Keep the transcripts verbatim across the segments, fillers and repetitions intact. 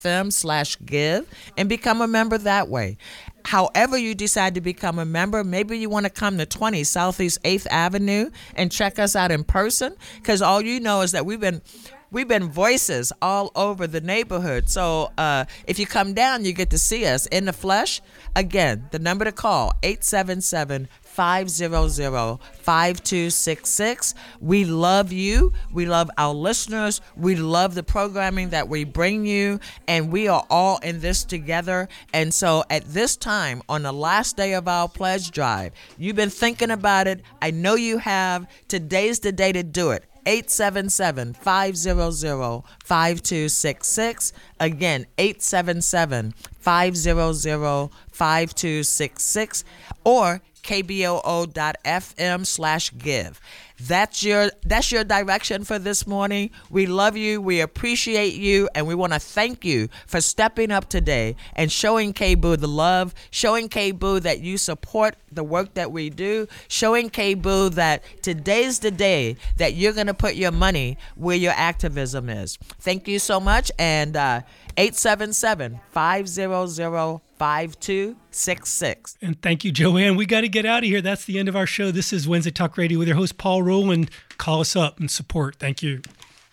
M slash give and become a member that way. However you decide to become a member, maybe you want to come to twenty Southeast eighth Avenue and check us out in person, because all you know is that we've been we've been voices all over the neighborhood. So uh, if you come down, you get to see us in the flesh. Again, the number to call, eight seven seven, five hundred, five two six six. We love you. We love our listeners. We love the programming that we bring you, and we are all in this together. And so at this time, on the last day of our pledge drive, you've been thinking about it. I know you have. Today's the day to do it. eight seven seven, five hundred, five two six six. Again, eight seven seven, five hundred, five two six six, or K B O O dot F M slash give. That's your that's your direction for this morning. We love you, we appreciate you, and we want to thank you for stepping up today and showing K B O O the love, showing K B O O that you support the work that we do, showing K B O O that today's the day that you're going to put your money where your activism is. Thank you so much, and uh, eight seven seven, five hundred, five two six six. And thank you, Joanne. We got to get out of here. That's the end of our show. This is Wednesday Talk Radio with your host, Paul Rowland. Call us up and support. Thank you.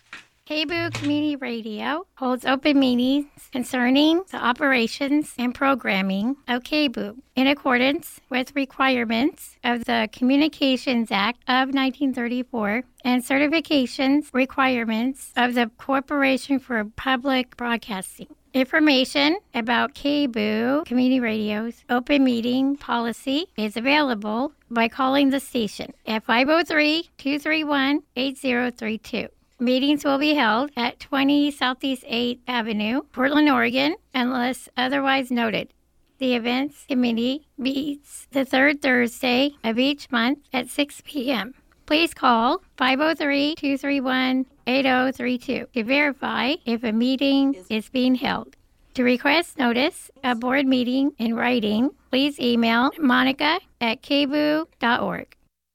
K B O O Community Radio holds open meetings concerning the operations and programming of K B O O in accordance with requirements of the Communications Act of nineteen thirty-four and certifications requirements of the Corporation for Public Broadcasting. Information about K B O O Community Radio's open meeting policy is available by calling the station at five oh three, two three one, eight oh three two. Meetings will be held at twenty Southeast eighth Avenue, Portland, Oregon, unless otherwise noted. The events committee meets the third Thursday of each month at six p.m. Please call five oh three, two three one, eight oh three two to verify if a meeting is being held. To request notice of board meeting in writing, please email Monica at k b o o dot org.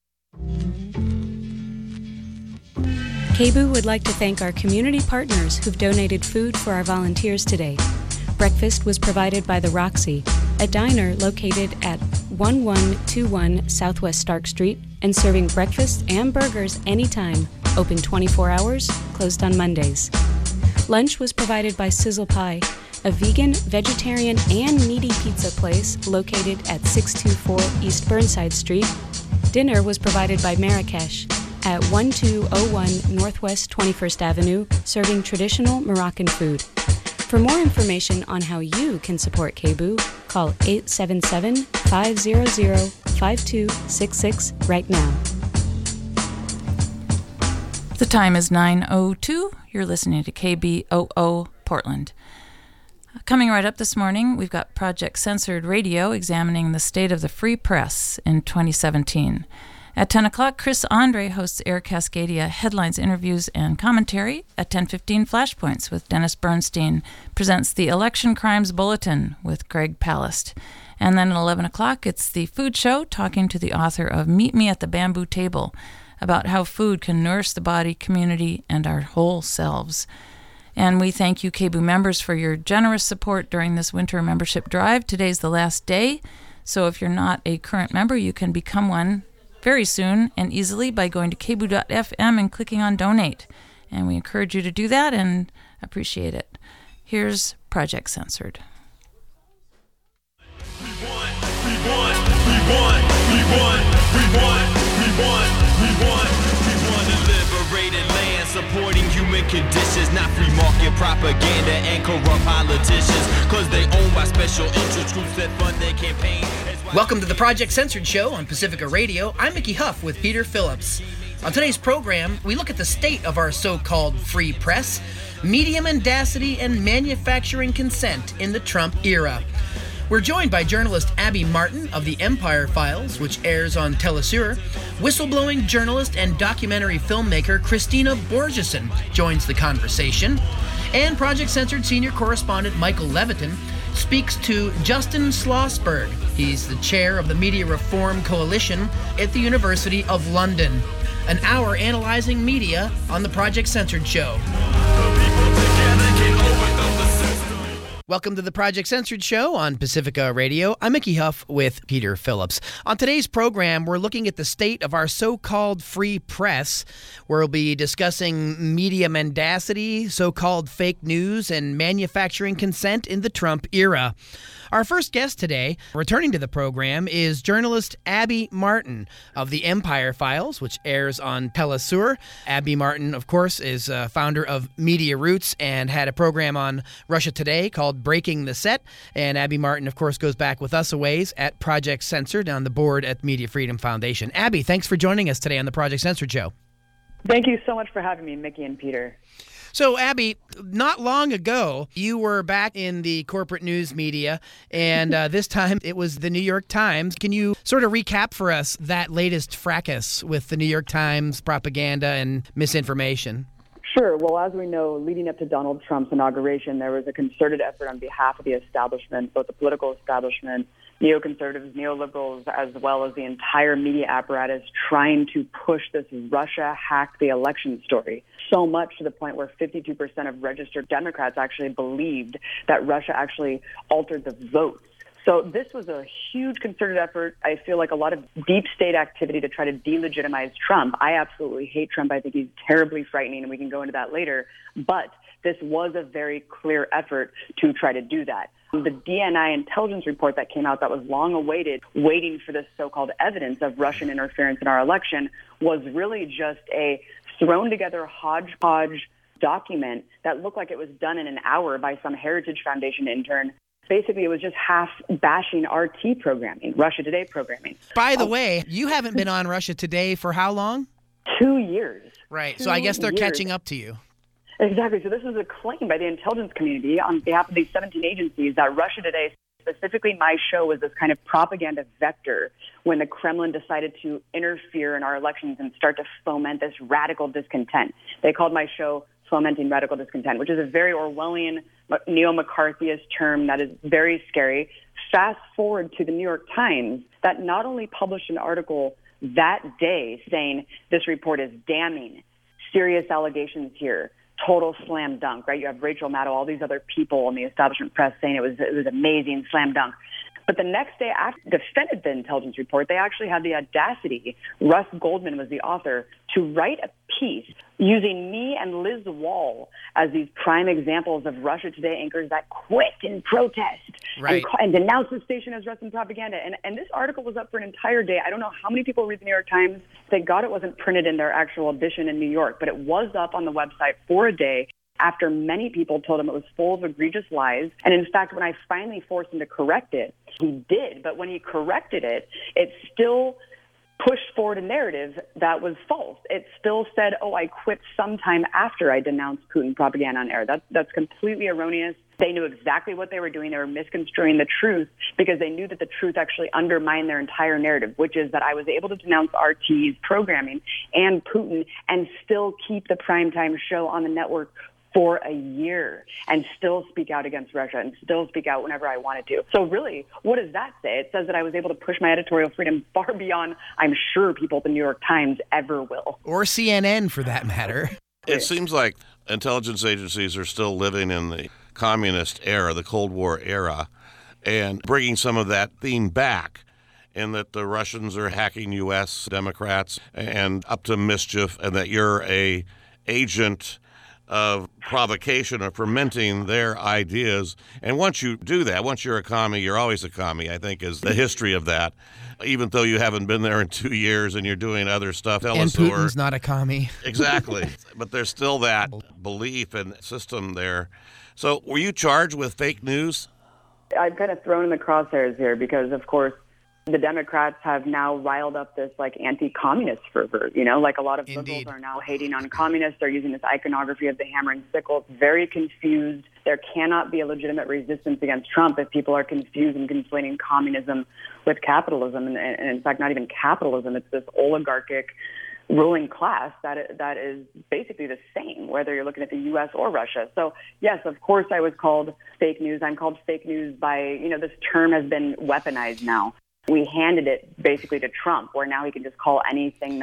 K B O O would like to thank our community partners who've donated food for our volunteers today. Breakfast was provided by the Roxy, a diner located at eleven twenty-one Southwest Stark Street and serving breakfast and burgers anytime, open twenty-four hours, closed on Mondays. Lunch was provided by Sizzle Pie, a vegan, vegetarian, and meaty pizza place located at six twenty-four East Burnside Street. Dinner was provided by Marrakesh at twelve oh one Northwest twenty-first Avenue, serving traditional Moroccan food. For more information on how you can support K B O O, call eight seven seven, five hundred, five two six six right now. The time is nine oh two. You're listening to K B O O Portland. Coming right up this morning, we've got Project Censored Radio examining the state of the free press in twenty seventeen. At ten o'clock, Chris Andre hosts Air Cascadia headlines, interviews, and commentary. At ten fifteen, Flashpoints with Dennis Bernstein presents the Election Crimes Bulletin with Greg Palast. And then at eleven o'clock, it's the Food Show, talking to the author of Meet Me at the Bamboo Table about how food can nourish the body, community, and our whole selves. And we thank you, K B O O members, for your generous support during this winter membership drive. Today's the last day, so if you're not a current member, you can become one very soon and easily by going to k b o o dot f m and clicking on Donate. And we encourage you to do that and appreciate it. Here's Project Censored. We want, we want, we want, we want, we want, we want, we want, we want to liberate a land supporting human conditions, not free market propaganda and corrupt politicians, cause they owned by special interest groups that fund their campaign. Welcome to the Project Censored Show on Pacifica Radio. I'm Mickey Huff with Peter Phillips. On today's program, we look at the state of our so-called free press, media mendacity, and manufacturing consent in the Trump era. We're joined by journalist Abby Martin of the Empire Files, which airs on Telesur. Whistleblowing journalist and documentary filmmaker Christina Borgeson joins the conversation. And Project Censored senior correspondent Michael Leviton speaks to Justin Schlossberg. He's the chair of the Media Reform Coalition at the University of London. An hour analyzing media on the Project Censored Show. Welcome to the Project Censored Show on Pacifica Radio. I'm Mickey Huff with Peter Phillips. On today's program, we're looking at the state of our so-called free press. We'll be discussing media mendacity, so-called fake news, and manufacturing consent in the Trump era. Our first guest today, returning to the program, is journalist Abby Martin of the Empire Files, which airs on Telesur. Abby Martin, of course, is uh, founder of Media Roots and had a program on Russia Today called Breaking the Set. And Abby Martin, of course, goes back with us a ways at Project Censored on the board at Media Freedom Foundation. Abby, thanks for joining us today on the Project Censored Show. Thank you so much for having me, Mickey and Peter. So, Abby, not long ago, you were back in the corporate news media, and uh, this time it was the New York Times. Can you sort of recap for us that latest fracas with the New York Times propaganda and misinformation? Sure. Well, as we know, leading up to Donald Trump's inauguration, there was a concerted effort on behalf of the establishment, both the political establishment, neoconservatives, neoliberals, as well as the entire media apparatus, trying to push this Russia hacked the election story. So much to the point where fifty-two percent of registered Democrats actually believed that Russia actually altered the votes. So this was a huge concerted effort. I feel like a lot of deep state activity to try to delegitimize Trump. I absolutely hate Trump. I think he's terribly frightening, and we can go into that later. But this was a very clear effort to try to do that. The D N I intelligence report that came out that was long awaited, waiting for this so-called evidence of Russian interference in our election, was really just a thrown together hodgepodge document that looked like it was done in an hour by some Heritage Foundation intern. Basically, it was just half bashing R T programming, Russia Today programming. By the um, way, you haven't been on Russia Today for how long? Two years. Right. Two so I guess they're years. catching up to you. Exactly. So this is a claim by the intelligence community on behalf of these seventeen agencies that Russia Today, specifically my show, was this kind of propaganda vector when the Kremlin decided to interfere in our elections and start to foment this radical discontent. They called my show Fomenting Radical Discontent, which is a very Orwellian, neo-McCarthyist term that is very scary. Fast forward to the New York Times that not only published an article that day saying this report is damning, serious allegations here, total slam dunk, right? You have Rachel Maddow, all these other people in the establishment press saying it was it was amazing, slam dunk. But the next day after defended the intelligence report, they actually had the audacity, Russ Goldman was the author, to write a piece using me and Liz Wall as these prime examples of Russia Today anchors that quit in protest right. and, and denounced the station as Russian propaganda. And, and this article was up for an entire day. I don't know how many people read the New York Times. Thank God it wasn't printed in their actual edition in New York, but it was up on the website for a day after many people told him it was full of egregious lies. And in fact, when I finally forced him to correct it, he did. But when he corrected it, it still pushed forward a narrative that was false. It still said, oh, I quit sometime after I denounced Putin propaganda on air. That, that's completely erroneous. They knew exactly what they were doing. They were misconstruing the truth because they knew that the truth actually undermined their entire narrative, which is that I was able to denounce R T's programming and Putin and still keep the primetime show on the network for a year and still speak out against Russia and still speak out whenever I wanted to. So really, what does that say? It says that I was able to push my editorial freedom far beyond, I'm sure, people at the New York Times ever will. Or C N N, for that matter. It seems like intelligence agencies are still living in the communist era, the Cold War era, and bringing some of that theme back, in that the Russians are hacking U S Democrats and up to mischief, and that you're a agent of provocation or fermenting their ideas. And once you do that, once you're a commie, you're always a commie, I think, is the history of that. Even though you haven't been there in two years and you're doing other stuff. Tell and us Putin's or, not a commie. Exactly. But there's still that belief and system there. So were you charged with fake news? I'm kind of thrown in the crosshairs here because, of course, the Democrats have now riled up this like anti-communist fervor. You know, like a lot of Indeed. liberals are now hating on communists. They're using this iconography of the hammer and sickle. It's very confused. There cannot be a legitimate resistance against Trump if people are confused and conflating communism with capitalism. And, and in fact, not even capitalism. It's this oligarchic ruling class that that is basically the same, whether you're looking at the U S or Russia. So, yes, of course, I was called fake news. I'm called fake news by, you know, this term has been weaponized now. We handed it basically to Trump, where now he can just call anything that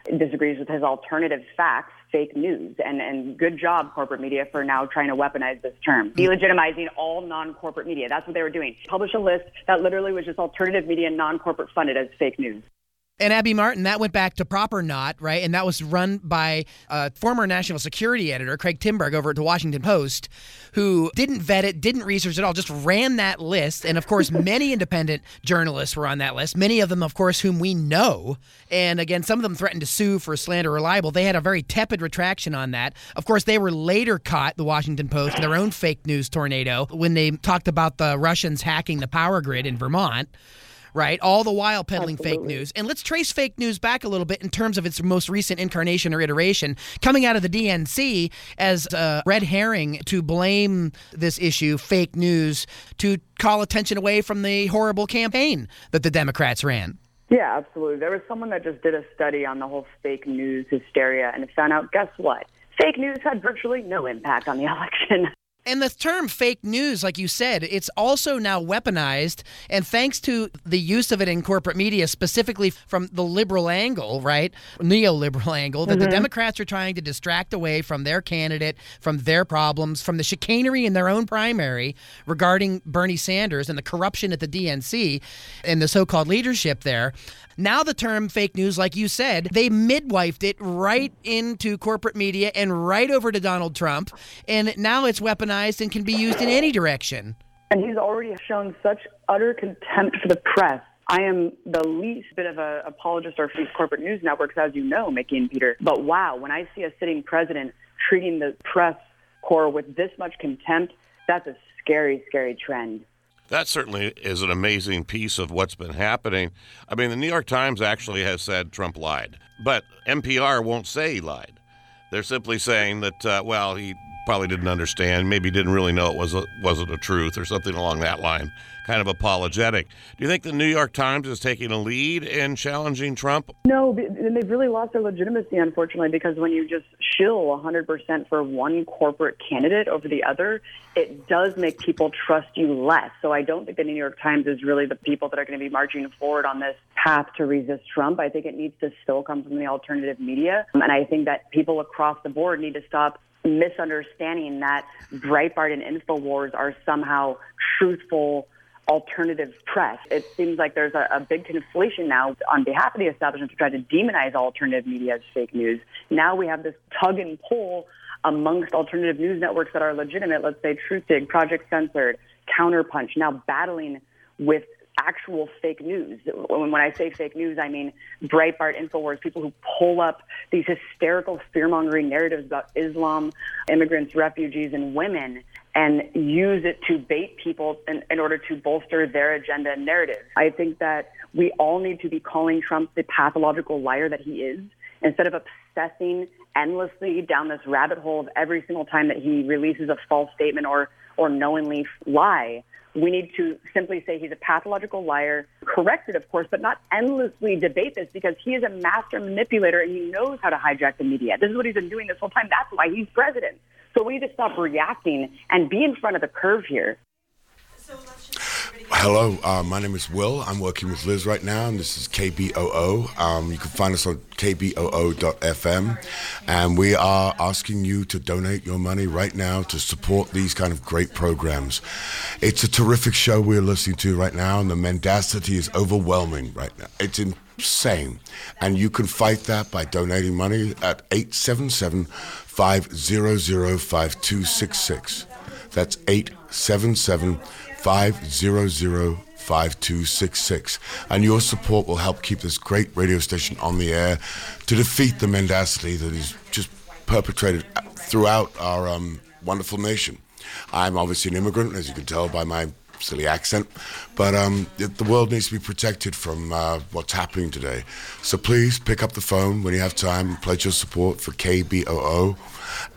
disagrees with his alternative facts, fake news. And, and good job, corporate media, for now trying to weaponize this term. Delegitimizing all non-corporate media. That's what they were doing. Publish a list that literally was just alternative media, non-corporate funded as fake news. And Abby Martin, that went back to Proper Not, right? And that was run by uh, former national security editor Craig Timberg over at the Washington Post, who didn't vet it, didn't research it all, just ran that list. And, of course, many independent journalists were on that list, many of them, of course, whom we know. And, again, some of them threatened to sue for slander or libel. They had a very tepid retraction on that. Of course, they were later caught, the Washington Post, in their own fake news tornado when they talked about the Russians hacking the power grid in Vermont. Right, all the while peddling Absolutely. fake news. And let's trace fake news back a little bit in terms of its most recent incarnation or iteration, coming out of the D N C as a red herring to blame this issue, fake news, to call attention away from the horrible campaign that the Democrats ran. Yeah, absolutely. There was someone that just did a study on the whole fake news hysteria and found out, guess what? Fake news had virtually no impact on the election. And the term fake news, like you said, it's also now weaponized, and thanks to the use of it in corporate media, specifically from the liberal angle, right, neoliberal angle, that mm-hmm. the Democrats are trying to distract away from their candidate, from their problems, from the chicanery in their own primary regarding Bernie Sanders and the corruption at the D N C and the so-called leadership there. Now the term fake news, like you said, they midwifed it right into corporate media and right over to Donald Trump, and now it's weaponized and can be used in any direction. And he's already shown such utter contempt for the press. I am the least bit of an apologist for these corporate news networks, as you know, Mickey and Peter. But wow, when I see a sitting president treating the press corps with this much contempt, that's a scary, scary trend. That certainly is an amazing piece of what's been happening. I mean, the New York Times actually has said Trump lied, but N P R won't say he lied. They're simply saying that, uh, well, he probably didn't understand, maybe didn't really know it was a, wasn't a truth or something along that line, kind of apologetic. Do you think the New York Times is taking a lead in challenging Trump? No, and they've really lost their legitimacy, unfortunately, because when you just shill one hundred percent for one corporate candidate over the other, it does make people trust you less. So I don't think the New York Times is really the people that are going to be marching forward on this path to resist Trump. I think it needs to still come from the alternative media. And I think that people across the board need to stop misunderstanding that Breitbart and InfoWars are somehow truthful alternative press. It seems like there's a, a big conflation now on behalf of the establishment to try to demonize alternative media as fake news. Now we have this tug and pull amongst alternative news networks that are legitimate, let's say Truthdig, Project Censored, Counterpunch, now battling with actual fake news. When I say fake news, I mean Breitbart, InfoWars, people who pull up these hysterical fear-mongering narratives about Islam, immigrants, refugees, and women and use it to bait people in, in order to bolster their agenda and narrative. I think that we all need to be calling Trump the pathological liar that he is, instead of obsessing endlessly down this rabbit hole of every single time that he releases a false statement or, or knowingly lie. We need to simply say he's a pathological liar, correct it, of course, but not endlessly debate this, because he is a master manipulator and he knows how to hijack the media. This is what he's been doing this whole time. That's why he's president. So we need to stop reacting and be in front of the curve here. Hello, uh, my name is Will. I'm working with Liz right now, and this is K B O O. Um, you can find us on K B O O dot F M, and we are asking you to donate your money right now to support these kind of great programs. It's a terrific show we're listening to right now, and the mendacity is overwhelming right now. It's insane, and you can fight that by donating money at eight seven seven, five hundred, five two six six. That's eight seven seven, five hundred, five two six six. And your support will help keep this great radio station on the air to defeat the mendacity that is just perpetrated throughout our um, wonderful nation. I'm obviously an immigrant, as you can tell by my silly accent, but um, the world needs to be protected from uh, what's happening today. So please pick up the phone when you have time and pledge your support for K B O O at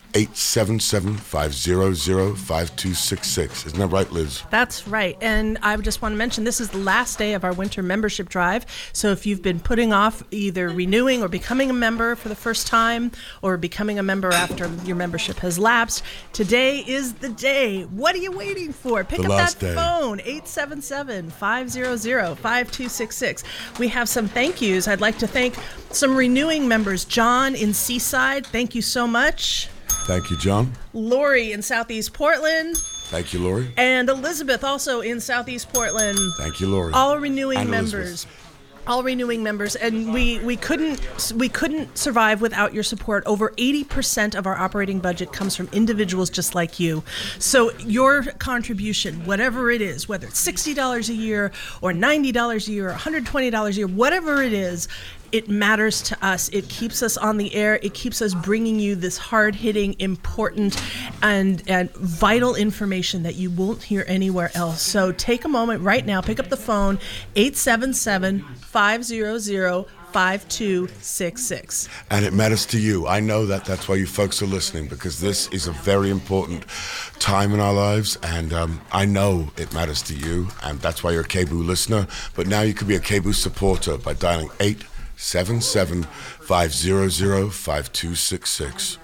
eight seven seven, five hundred, five two six six. Isn't that right, Liz? That's right. And I just want to mention this is the last day of our winter membership drive. So if you've been putting off either renewing or becoming a member for the first time or becoming a member after your membership has lapsed, today is the day. What are you waiting for? Pick The up last that day. phone, eight seven seven, five hundred, five two six six. We have some thank yous. I'd like to thank some renewing members. John in Seaside, thank you so much. Thank you, John. Lori in Southeast Portland. Thank you, Lori. And Elizabeth also in Southeast Portland. Thank you, Lori. All renewing And members. Elizabeth. All renewing members, and we, we couldn't we couldn't survive without your support. Over eighty percent of our operating budget comes from individuals just like you. So your contribution, whatever it is, whether it's sixty dollars a year or ninety dollars a year or one hundred twenty dollars a year, whatever it is, it matters to us. It keeps us on the air. It keeps us bringing you this hard-hitting, important, and, and vital information that you won't hear anywhere else. So take a moment right now, pick up the phone, eight seven seven, five hundred, five two six six. And it matters to you. I know that. That's why you folks are listening, because this is a very important time in our lives, and um, I know it matters to you, and that's why you're a K B O O listener. But now you can be a K B O O supporter by dialing eight seven seven, five hundred, five two six six.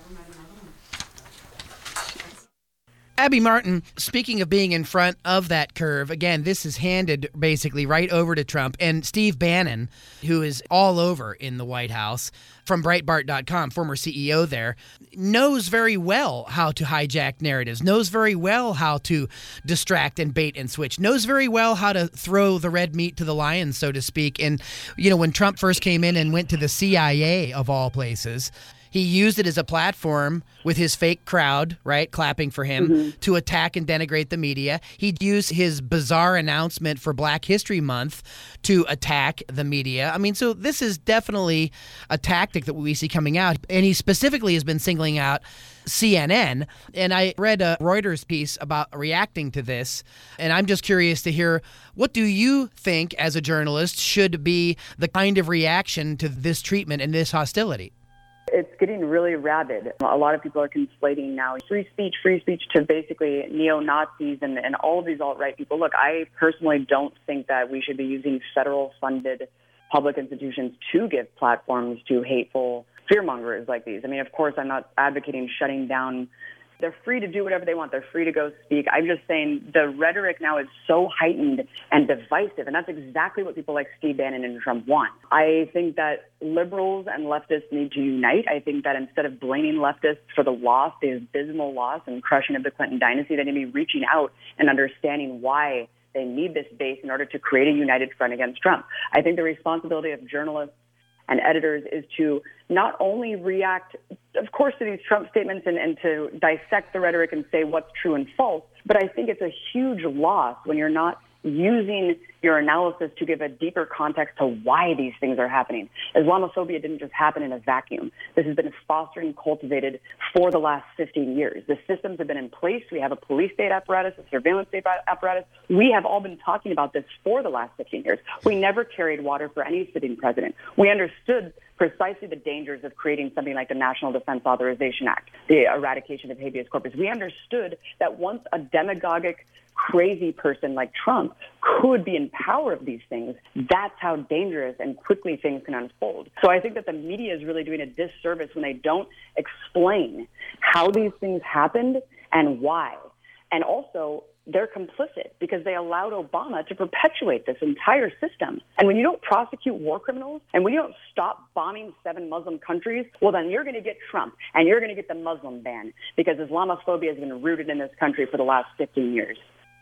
Abby Martin, speaking of being in front of that curve, again, this is handed basically right over to Trump. And Steve Bannon, who is all over in the White House, from Breitbart dot com, former C E O there, knows very well how to hijack narratives, knows very well how to distract and bait and switch, knows very well how to throw the red meat to the lions, so to speak. And, you know, when Trump first came in and went to the C I A, of all places, he used it as a platform with his fake crowd, right, clapping for him, mm-hmm. to attack and denigrate the media. He'd use his bizarre announcement for Black History Month to attack the media. I mean, so this is definitely a tactic that we see coming out. And he specifically has been singling out C N N. And I read a Reuters piece about reacting to this. And I'm just curious to hear, what do you think as a journalist should be the kind of reaction to this treatment and this hostility? It's getting really rabid. A lot of people are conflating now free speech, free speech to basically neo-Nazis and, and all of these alt-right people. Look, I personally don't think that we should be using federal-funded public institutions to give platforms to hateful fearmongers like these. I mean, of course, I'm not advocating shutting down. They're free to do whatever they want. They're free to go speak. I'm just saying the rhetoric now is so heightened and divisive, and that's exactly what people like Steve Bannon and Trump want. I think that liberals and leftists need to unite. I think that instead of blaming leftists for the loss, the abysmal loss and crushing of the Clinton dynasty, they need to be reaching out and understanding why they need this base in order to create a united front against Trump. I think the responsibility of journalists and editors is to not only react, of course, to these Trump statements and, and to dissect the rhetoric and say what's true and false, but I think it's a huge loss when you're not using your analysis to give a deeper context to why these things are happening. Islamophobia didn't just happen in a vacuum. This has been fostered and cultivated for the last fifteen years. The systems have been in place. We have a police state apparatus, a surveillance state apparatus. We have all been talking about this for the last fifteen years. We never carried water for any sitting president. We understood precisely the dangers of creating something like the National Defense Authorization Act, the eradication of habeas corpus. We understood that once a demagogic, crazy person like Trump could be in power of these things, that's how dangerous and quickly things can unfold. So I think that the media is really doing a disservice when they don't explain how these things happened and why. And also, they're complicit because they allowed Obama to perpetuate this entire system. And when you don't prosecute war criminals and when you don't stop bombing seven Muslim countries, well, then you're going to get Trump and you're going to get the Muslim ban because Islamophobia has been rooted in this country for the last fifteen years.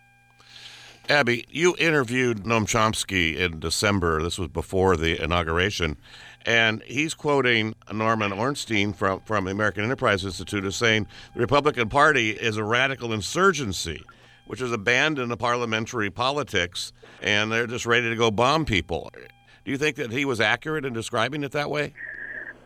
Abby, you interviewed Noam Chomsky in December. This was before the inauguration. And he's quoting Norman Ornstein from, from the American Enterprise Institute as saying the Republican Party is a radical insurgency, which has abandoned the parliamentary politics, and they're just ready to go bomb people. Do you think that he was accurate in describing it that way?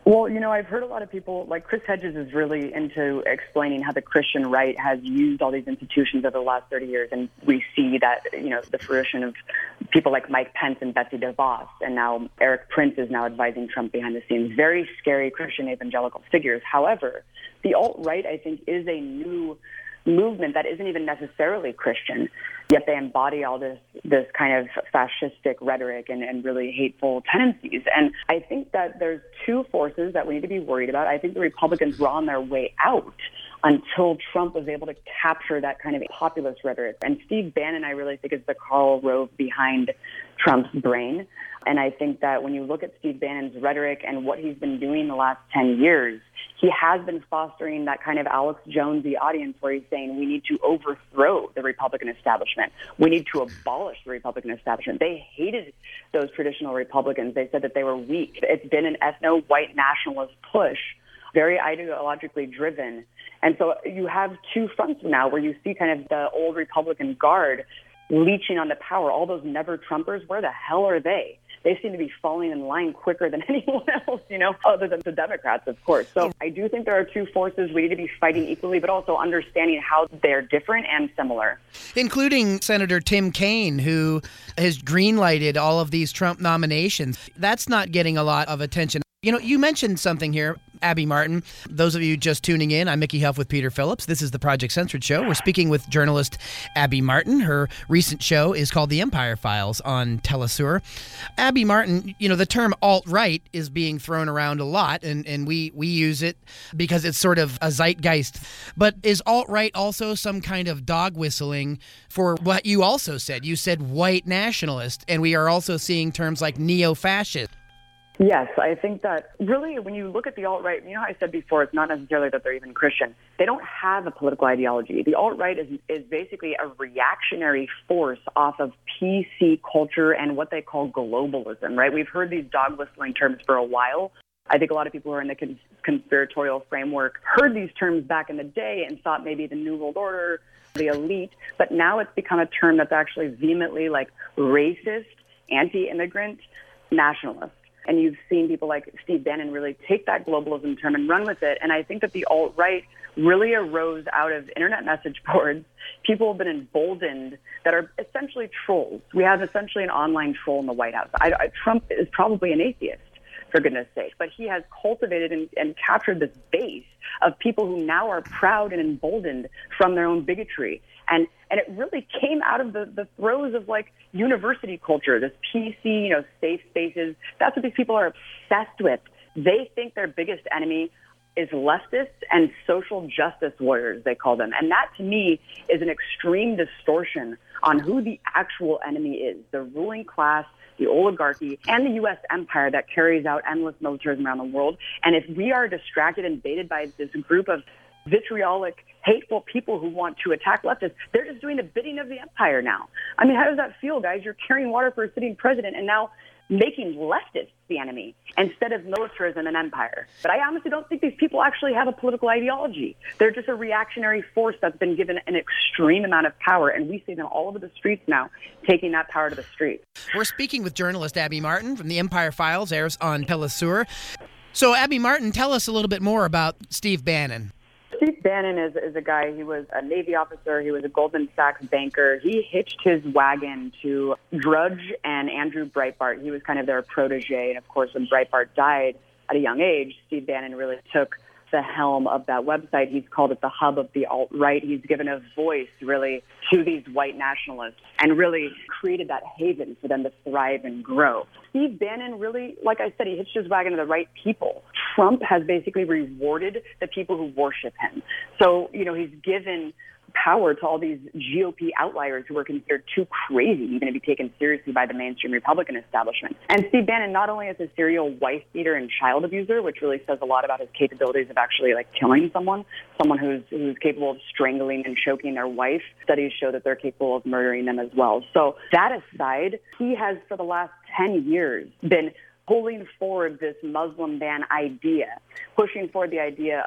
Well, you know, I've heard a lot of people, like Chris Hedges is really into explaining how the Christian right has used all these institutions over the last thirty years. And we see that, you know, the fruition of people like Mike Pence and Betsy DeVos. And now Eric Prince is now advising Trump behind the scenes. Very scary Christian evangelical figures. However, the alt-right, I think, is a new movement that isn't even necessarily Christian, yet they embody all this this kind of fascistic rhetoric and, and really hateful tendencies. And I think that there's two forces that we need to be worried about. I think the Republicans were on their way out until Trump was able to capture that kind of populist rhetoric. And Steve Bannon, I really think, is the Karl Rove behind Trump's brain. And I think that when you look at Steve Bannon's rhetoric and what he's been doing the last ten years, he has been fostering that kind of Alex Jonesy audience where he's saying we need to overthrow the Republican establishment. We need to abolish the Republican establishment. They hated those traditional Republicans. They said that they were weak. It's been an ethno-white nationalist push, very ideologically driven. And so you have two fronts now where you see kind of the old Republican guard leeching on the power. All those never-Trumpers, where the hell are they? They seem to be falling in line quicker than anyone else, you know, other than the Democrats, of course. So I do think there are two forces we need to be fighting equally, but also understanding how they're different and similar. Including Senator Tim Kaine, who has greenlighted all of these Trump nominations. That's not getting a lot of attention. You know, you mentioned something here, Abby Martin. Those of you just tuning in, I'm Mickey Huff with Peter Phillips. This is the Project Censored Show. We're speaking with journalist Abby Martin. Her recent show is called The Empire Files on Telesur. Abby Martin, you know, the term alt-right is being thrown around a lot, and, and we, we use it because it's sort of a zeitgeist. But is alt-right also some kind of dog whistling for what you also said? You said white nationalist, and we are also seeing terms like neo-fascist. Yes, I think that really when you look at the alt-right, you know how I said before, it's not necessarily that they're even Christian. They don't have a political ideology. The alt-right is, is basically a reactionary force off of P C culture and what they call globalism, right? We've heard these dog whistling terms for a while. I think a lot of people who are in the cons- conspiratorial framework heard these terms back in the day and thought maybe the New World Order, the elite, but now it's become a term that's actually vehemently like racist, anti-immigrant, nationalist. And you've seen people like Steve Bannon really take that globalism term and run with it. And I think that the alt-right really arose out of internet message boards. People have been emboldened that are essentially trolls. We have essentially an online troll in the White House. I, I, Trump is probably an atheist, for goodness sake, but he has cultivated and, and captured this base of people who now are proud and emboldened from their own bigotry. And and it really came out of the, the throes of like university culture, this P C, you know, safe spaces. That's what these people are obsessed with. They think their biggest enemy is leftists and social justice warriors, they call them. And that to me is an extreme distortion on who the actual enemy is, the ruling class, the oligarchy, and the U S empire that carries out endless militarism around the world. And if we are distracted and baited by this group of vitriolic, hateful people who want to attack leftists, they're just doing the bidding of the empire now. I mean, how does that feel, guys? You're carrying water for a sitting president and now making leftists the enemy instead of militarism and empire. But I honestly don't think these people actually have a political ideology. They're just a reactionary force that's been given an extreme amount of power, and we see them all over the streets now, taking that power to the streets. We're speaking with journalist Abby Martin from The Empire Files, airs on Telesur. So, Abby Martin, tell us a little bit more about Steve Bannon. Steve Bannon is, is a guy, he was a Navy officer, he was a Goldman Sachs banker. He hitched his wagon to Drudge and Andrew Breitbart. He was kind of their protege. And of course, when Breitbart died at a young age, Steve Bannon really took the helm of that website. He's called it the hub of the alt-right. He's given a voice really to these white nationalists and really created that haven for them to thrive and grow. Steve Bannon really, like I said, he hitched his wagon to the right people. Trump has basically rewarded the people who worship him. So, you know, he's given power to all these G O P outliers who are considered too crazy even to be taken seriously by the mainstream Republican establishment. And Steve Bannon not only is a serial wife beater and child abuser, which really says a lot about his capabilities of actually like killing someone, someone who's who's capable of strangling and choking their wife. Studies show that they're capable of murdering them as well. So that aside, he has for the last ten years been pulling forward this Muslim ban idea, pushing forward the idea of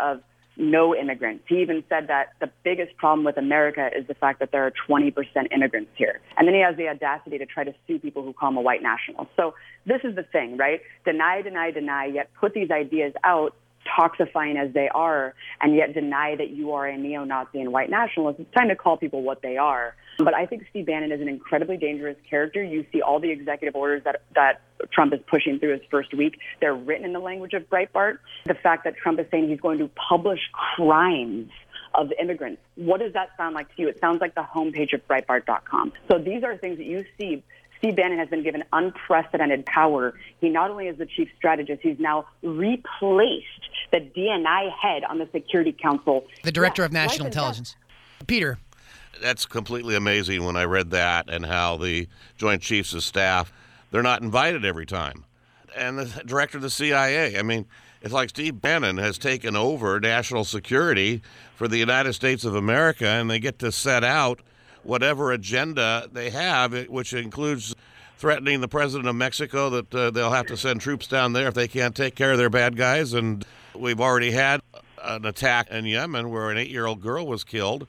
no immigrants. He even said that the biggest problem with America is the fact that there are twenty percent immigrants here. And then he has the audacity to try to sue people who call him a white nationalist. So this is the thing, right? Deny, deny, deny, yet put these ideas out, toxifying as they are, and yet deny that you are a neo-Nazi and white nationalist. It's time to call people what they are. But I think Steve Bannon is an incredibly dangerous character. You see all the executive orders that, that Trump is pushing through his first week. They're written in the language of Breitbart. The fact that Trump is saying he's going to publish crimes of immigrants. What does that sound like to you? It sounds like the homepage of Breitbart dot com. So these are things that you see. Steve Bannon has been given unprecedented power. He not only is the chief strategist, he's now replaced the D N I head on the Security Council. The director yeah, of national intelligence. Peter. That's completely amazing when I read that and how the Joint Chiefs of Staff, they're not invited every time. And the director of the C I A, I mean, it's like Steve Bannon has taken over national security for the United States of America, and they get to set out whatever agenda they have, which includes threatening the president of Mexico that uh, they'll have to send troops down there if they can't take care of their bad guys. And we've already had an attack in Yemen where an eight-year-old girl was killed.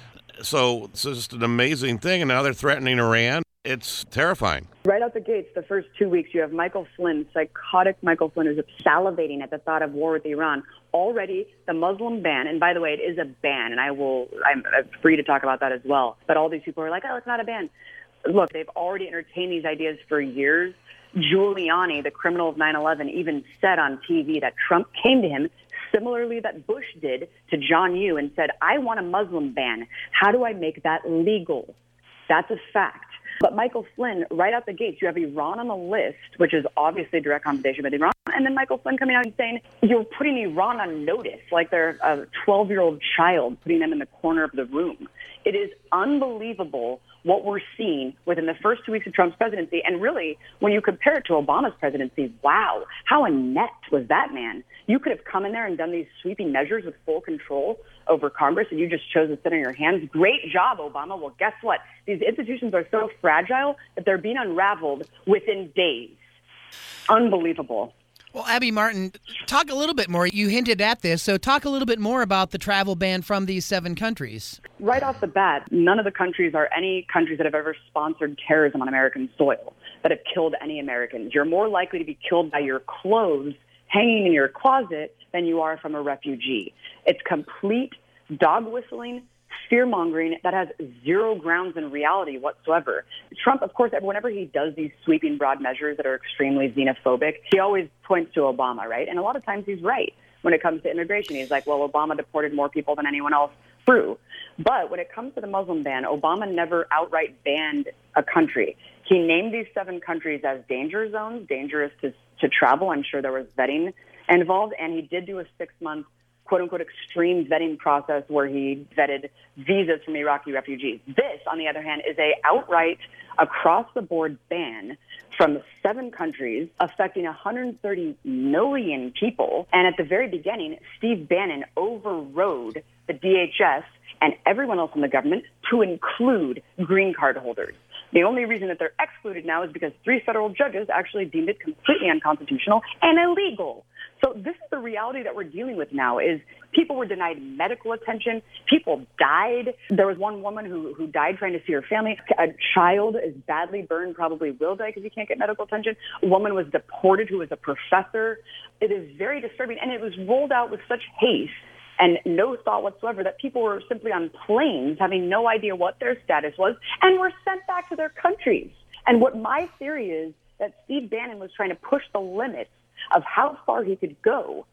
So it's just an amazing thing, and now they're threatening Iran. It's terrifying. Right out the gates, the first two weeks, you have Michael Flynn, psychotic Michael Flynn, who's salivating at the thought of war with Iran. Already, the Muslim ban, and by the way, it is a ban, and I will, I'm free to talk about that as well. But all these people are like, oh, it's not a ban. Look, they've already entertained these ideas for years. Giuliani, the criminal of nine eleven, even said on T V that Trump came to him similarly that Bush did to John Yoo and said, I want a Muslim ban. How do I make that legal? That's a fact. But Michael Flynn, right out the gates, you have Iran on the list, which is obviously direct confrontation with Iran, and then Michael Flynn coming out and saying, you're putting Iran on notice, like they're a twelve-year-old child, putting them in the corner of the room. It is unbelievable what we're seeing within the first two weeks of Trump's presidency. And really, when you compare it to Obama's presidency, wow, how inept was that man? You could have come in there and done these sweeping measures with full control over Congress, and you just chose to sit on your hands. Great job, Obama. Well, guess what? These institutions are so fragile that they're being unraveled within days. Unbelievable. Well, Abby Martin, talk a little bit more. You hinted at this, so talk a little bit more about the travel ban from these seven countries. Right off the bat, none of the countries are any countries that have ever sponsored terrorism on American soil, that have killed any Americans. You're more likely to be killed by your clothes hanging in your closet than you are from a refugee. It's complete dog whistling, fear-mongering that has zero grounds in reality whatsoever. Trump, of course, whenever he does these sweeping broad measures that are extremely xenophobic, he always points to Obama, right? And a lot of times he's right when it comes to immigration. He's like, well, Obama deported more people than anyone else. True. But when it comes to the Muslim ban, Obama never outright banned a country. He named these seven countries as danger zones, dangerous to, to travel. I'm sure there was vetting involved. And he did do a six-month quote-unquote extreme vetting process where he vetted visas from Iraqi refugees. This, on the other hand, is a outright, across-the-board ban from seven countries affecting one hundred thirty million people. And at the very beginning, Steve Bannon overrode the D H S and everyone else in the government to include green card holders. The only reason that they're excluded now is because three federal judges actually deemed it completely unconstitutional and illegal. So this is the reality that we're dealing with now is people were denied medical attention. People died. There was one woman who, who died trying to see her family. A child is badly burned, probably will die because he can't get medical attention. A woman was deported who was a professor. It is very disturbing. And it was rolled out with such haste and no thought whatsoever that people were simply on planes having no idea what their status was and were sent back to their countries. And what my theory is that Steve Bannon was trying to push the limits of how far he could go.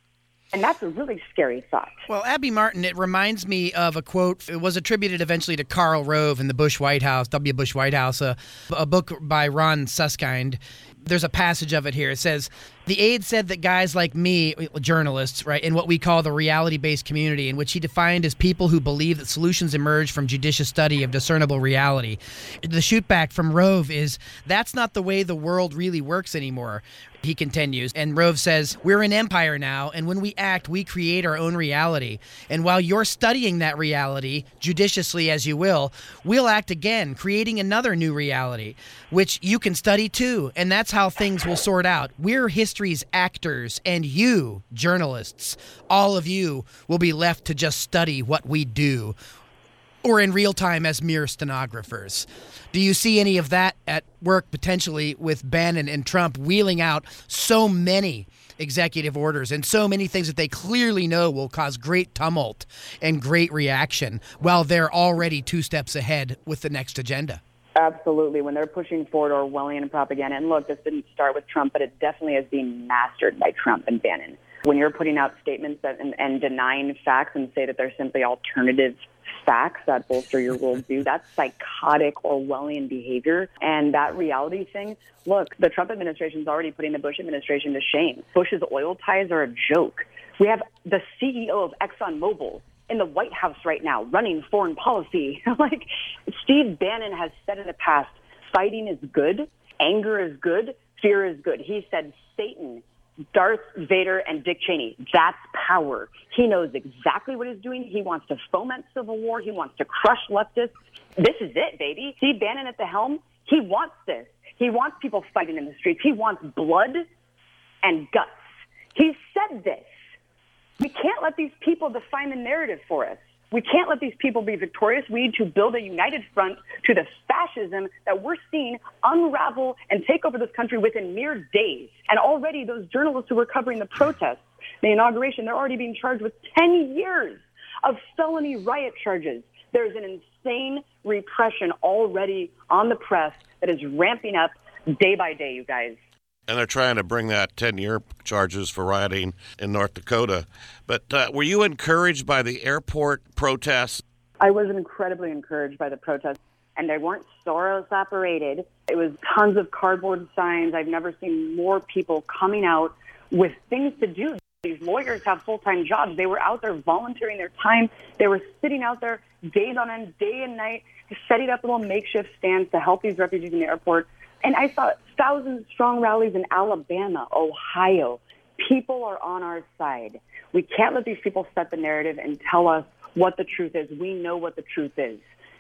And that's a really scary thought. Well, Abby Martin, it reminds me of a quote. It was attributed eventually to Karl Rove in the Bush White House, W. Bush White House, a, a book by Ron Suskind. There's a passage of it here. It says, the aide said that guys like me, journalists, right, in what we call the reality-based community, in which he defined as people who believe that solutions emerge from judicious study of discernible reality. The shootback from Rove is, that's not the way the world really works anymore, he continues. And Rove says, we're an empire now, and when we act, we create our own reality. And while you're studying that reality, judiciously as you will, we'll act again, creating another new reality, which you can study too. And that's how things will sort out. We're history. history's actors, and you, journalists, all of you will be left to just study what we do, or in real time as mere stenographers. Do you see any of that at work potentially with Bannon and Trump wheeling out so many executive orders and so many things that they clearly know will cause great tumult and great reaction while they're already two steps ahead with the next agenda? Absolutely. When they're pushing forward Orwellian propaganda, and look, this didn't start with Trump, but it definitely is being mastered by Trump and Bannon. When you're putting out statements that, and, and denying facts and say that they're simply alternative facts that bolster your worldview, that's psychotic Orwellian behavior. And that reality thing, look, the Trump administration is already putting the Bush administration to shame. Bush's oil ties are a joke. We have the C E O of ExxonMobil in the White House right now running foreign policy. Like Steve Bannon has said in the past, fighting is good, anger is good, fear is good. He said Satan, Darth Vader, and Dick Cheney. That's power. He knows exactly what he's doing. He wants to foment civil war. He wants to crush leftists. This is it, baby. See Bannon at the helm? He wants this. He wants people fighting in the streets. He wants blood and guts. He said this. We can't let these people define the narrative for us. We can't let these people be victorious. We need to build a united front to the fascism that we're seeing unravel and take over this country within mere days. And already those journalists who were covering the protests, the inauguration, they're already being charged with ten years of felony riot charges. There's an insane repression already on the press that is ramping up day by day, you guys. And they're trying to bring that ten-year charges for rioting in North Dakota. But uh, were you encouraged by the airport protests? I was incredibly encouraged by the protests, and they weren't Soros-operated. It was tons of cardboard signs. I've never seen more people coming out with things to do. These lawyers have full-time jobs. They were out there volunteering their time. They were sitting out there days on end, day and night, setting up little makeshift stands to help these refugees in the airport. And I saw thousands strong rallies in Alabama, Ohio. People are on our side. We can't let these people set the narrative and tell us what the truth is. We know what the truth is.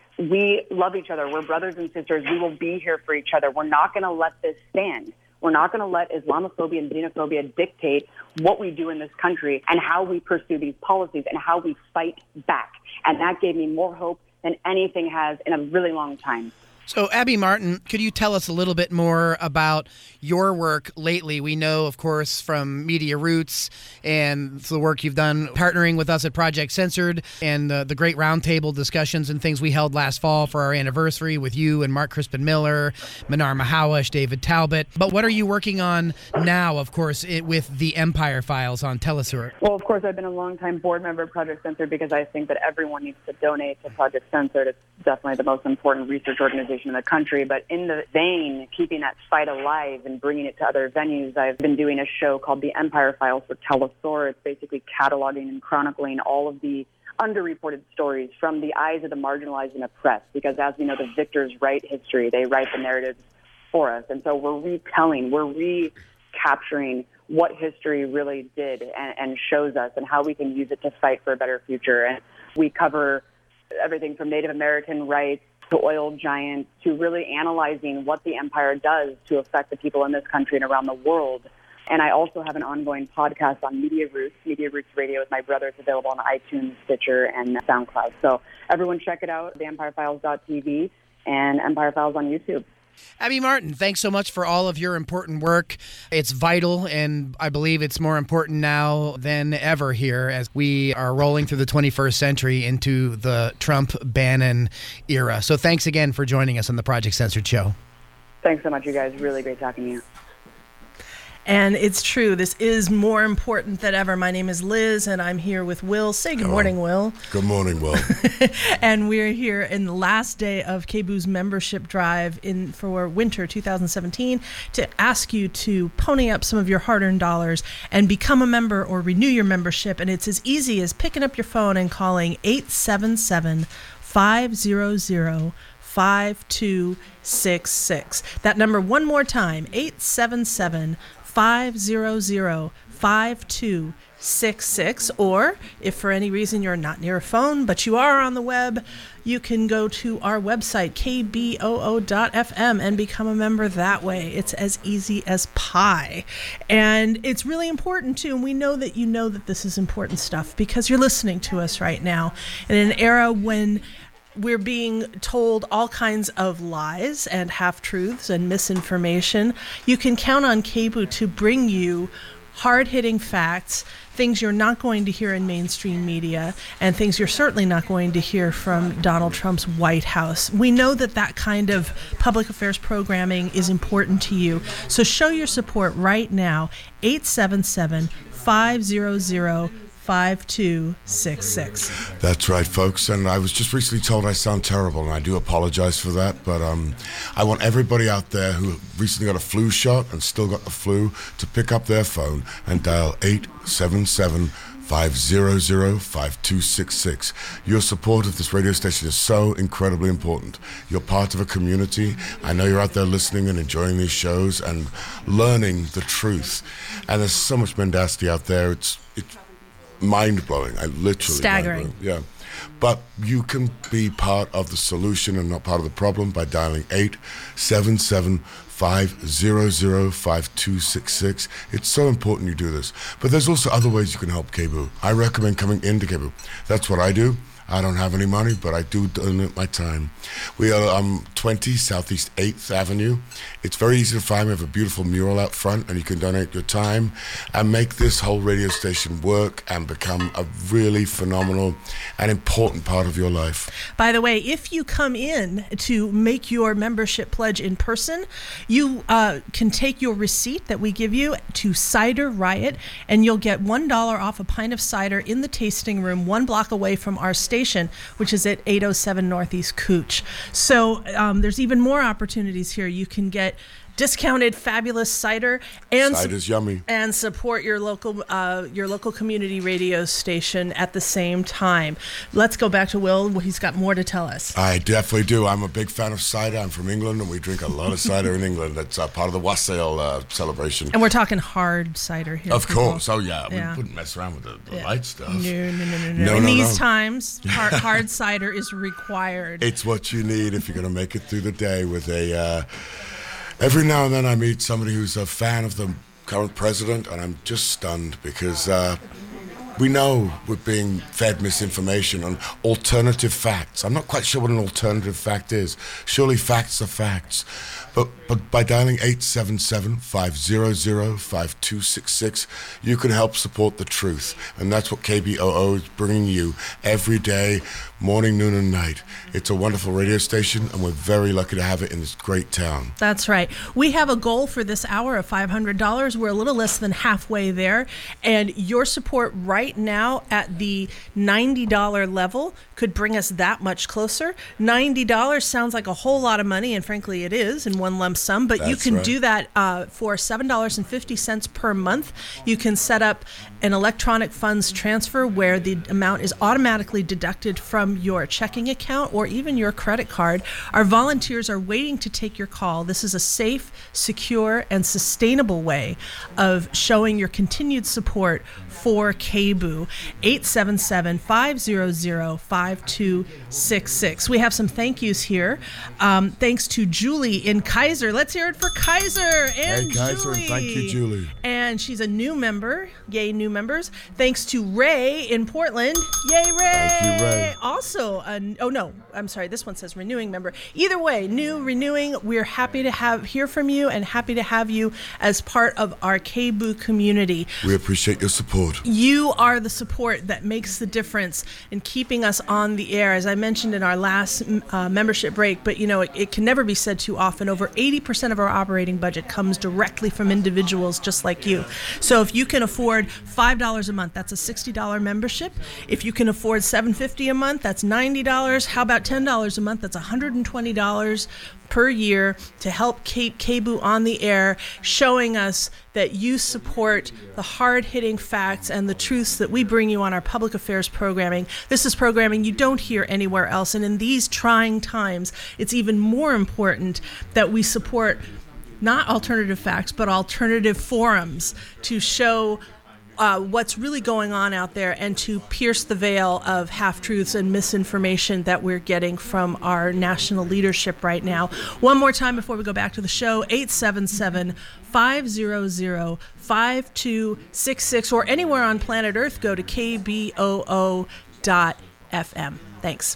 We love each other. We're brothers and sisters. We will be here for each other. We're not going to let this stand. We're not going to let Islamophobia and xenophobia dictate what we do in this country and how we pursue these policies and how we fight back. And that gave me more hope than anything has in a really long time. So, Abby Martin, could you tell us a little bit more about your work lately? We know, of course, from Media Roots and the work you've done partnering with us at Project Censored and the, the great roundtable discussions and things we held last fall for our anniversary with you and Mark Crispin Miller, Manar Mahawash, David Talbot. But what are you working on now, of course, it, with the Empire Files on Telesur? Well, of course, I've been a longtime board member of Project Censored because I think that everyone needs to donate to Project Censored. It's definitely the most important research organization in the country, but in the vein, keeping that fight alive and bringing it to other venues, I've been doing a show called The Empire Files for Telesur. It's basically cataloging and chronicling all of the underreported stories from the eyes of the marginalized and oppressed, because as we know, the victors write history. They write the narratives for us, and so we're retelling, we're recapturing what history really did and, and shows us and how we can use it to fight for a better future. And we cover everything from Native American rights to oil giants, to really analyzing what the empire does to affect the people in this country and around the world. And I also have an ongoing podcast on Media Roots. Media Roots Radio with my brother. It's available on iTunes, Stitcher, and SoundCloud. So everyone check it out, the empire files dot t v and Empire Files on YouTube. Abby Martin, thanks so much for all of your important work. It's vital, and I believe it's more important now than ever here as we are rolling through the twenty-first century into the Trump-Bannon era. So thanks again for joining us on the Project Censored show. Thanks so much, you guys. Really great talking to you. And it's true. This is more important than ever. My name is Liz, and I'm here with Will. Say good Hello. morning, Will. Good morning, Will. And we're here in the last day of K B O's membership drive in for winter two thousand seventeen to ask you to pony up some of your hard-earned dollars and become a member or renew your membership. And it's as easy as picking up your phone and calling eight seven seven, five hundred, five two six six. That number one more time, eight seven seven, five hundred, five two six six. Or if for any reason you're not near a phone, but you are on the web, you can go to our website, K B O O dot F M, and become a member that way. It's as easy as pie. And it's really important, too, and we know that you know that this is important stuff because you're listening to us right now in an era when we're being told all kinds of lies and half-truths and misinformation. You can count on K B O O to bring you hard-hitting facts, things you're not going to hear in mainstream media, and things you're certainly not going to hear from Donald Trump's White House. We know that that kind of public affairs programming is important to you. So show your support right now, eight seven seven, five hundred, five two six six. That's right, folks. And I was just recently told I sound terrible, and I do apologize for that. But um, I want everybody out there who recently got a flu shot and still got the flu to pick up their phone and dial eight seven seven, five hundred, five two six six. Your support of this radio station is so incredibly important. You're part of a community. I know you're out there listening and enjoying these shows and learning the truth. And there's so much mendacity out there. It's it's mind-blowing. I literally staggering. Yeah. But you can be part of the solution and not part of the problem by dialing eight seven seven, five hundred, five two six six. It's so important you do this. But there's also other ways you can help K B O O. I recommend coming into K B O O. That's what I do. I don't have any money, but I do donate my time. We are um, twenty Southeast eighth Avenue. It's very easy to find. We have a beautiful mural out front, and you can donate your time and make this whole radio station work and become a really phenomenal and important part of your life. By the way, if you come in to make your membership pledge in person, you uh, can take your receipt that we give you to Cider Riot, and you'll get one dollar off a pint of cider in the tasting room one block away from our station, which is at eight oh seven Northeast Cooch. So um, there's even more opportunities here. You can get discounted fabulous cider and Cider's yummy. and support your local uh, your local community radio station at the same time. Let's go back to Will. He's got more to tell us. I definitely do. I'm a big fan of cider. I'm from England, and we drink a lot of cider in England. That's uh, part of the wassail uh, celebration. And we're talking hard cider here. Of people. course. Oh, yeah. Yeah. We wouldn't mess around with the, the Yeah. light stuff. No, no, no, no, no. No, In no, these no. times, hard, hard cider is required. It's what you need if you're going to make it through the day with a... Uh, every now and then I meet somebody who's a fan of the current president, and I'm just stunned because uh, we know we're being fed misinformation and alternative facts. I'm not quite sure what an alternative fact is. Surely facts are facts. But, but by dialing eight seven seven, five hundred, five two six six, you can help support the truth. And that's what K B O O is bringing you every day, morning, noon, and night. It's a wonderful radio station, and we're very lucky to have it in this great town. That's right. We have a goal for this hour of five hundred dollars. We're a little less than halfway there. And your support right now at the ninety dollars level could bring us that much closer. ninety dollars sounds like a whole lot of money, and frankly it is in one lump sum, but you That's can right. do that uh, for seven dollars and fifty cents per month. You can set up an electronic funds transfer where the amount is automatically deducted from your checking account or even your credit card. Our volunteers are waiting to take your call. This is a safe, secure, and sustainable way of showing your continued support for K B O O. eight seven seven, five hundred, five two six six. We have some thank yous here. Um, thanks to Julie in Kaiser. Let's hear it for Kaiser and Hey, Kaiser, Julie. and thank you, Julie. And she's a new member. Yay, new members. Thanks to Ray in Portland. Yay, Ray. Thank you, Ray. Also, a, oh no, I'm sorry. This one says renewing member. Either way, new, renewing. We're happy to have hear from you and happy to have you as part of our K B O O community. We appreciate your support. You are the support that makes the difference in keeping us on the air, as I mentioned in our last uh, membership break. But, you know, it, it can never be said too often. Over eighty percent of our operating budget comes directly from individuals just like you. So if you can afford five dollars a month, that's a sixty dollars membership. If you can afford seven dollars and fifty cents a month, that's ninety dollars. How about ten dollars a month? That's one hundred twenty dollars per year to help keep K B O O on the air, showing us that you support the hard-hitting facts and the truths that we bring you on our public affairs programming. This is programming you don't hear anywhere else, and in these trying times, it's even more important that we support not alternative facts, but alternative forums to show uh, what's really going on out there and to pierce the veil of half-truths and misinformation that we're getting from our national leadership right now. One more time before we go back to the show, eight seven seven, five hundred, five two six six, or anywhere on planet Earth, go to K B O O dot F M. Thanks.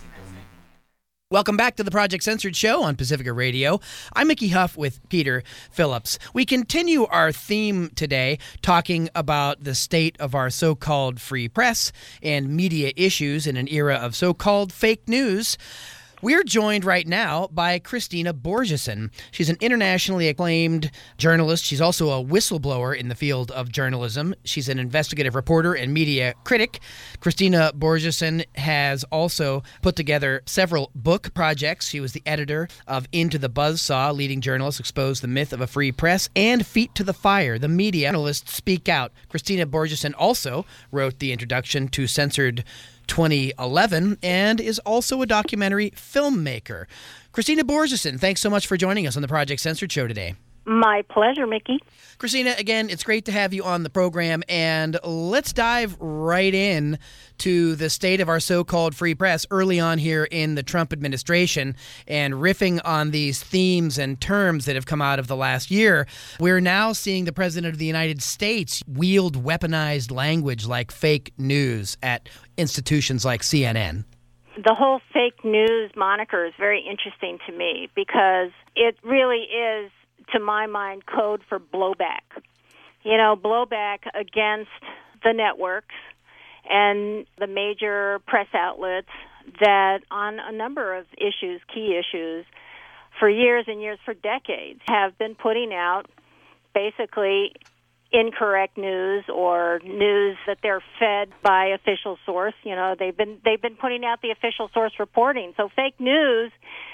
Welcome back to the Project Censored Show on Pacifica Radio. I'm Mickey Huff with Peter Phillips. We continue our theme today talking about the state of our so-called free press and media issues in an era of so-called fake news. We're joined right now by Christina Borgeson. She's an internationally acclaimed journalist. She's also a whistleblower in the field of journalism. She's an investigative reporter and media critic. Christina Borgeson has also put together several book projects. She was the editor of Into the Buzzsaw, Leading Journalists Expose the Myth of a Free Press, and Feet to the Fire, The Media Journalists Speak Out. Christina Borgeson also wrote the introduction to Censored twenty eleven and is also a documentary filmmaker. Christina Borgeson, thanks so much for joining us on the Project Censored Show today. My pleasure, Mickey. Christina, again, it's great to have you on the program, and let's dive right in to the state of our so-called free press early on here in the Trump administration, and riffing on these themes and terms that have come out of the last year. We're now seeing the President of the United States wield weaponized language like fake news at institutions like C N N. The whole fake news moniker is very interesting to me because it really is, to my mind, code for blowback. You know, blowback against the networks and the major press outlets that on a number of issues, key issues, for years and years, for decades, have been putting out basically incorrect news or news that they're fed by official source. You know, they've been they've been putting out the official source reporting. So fake news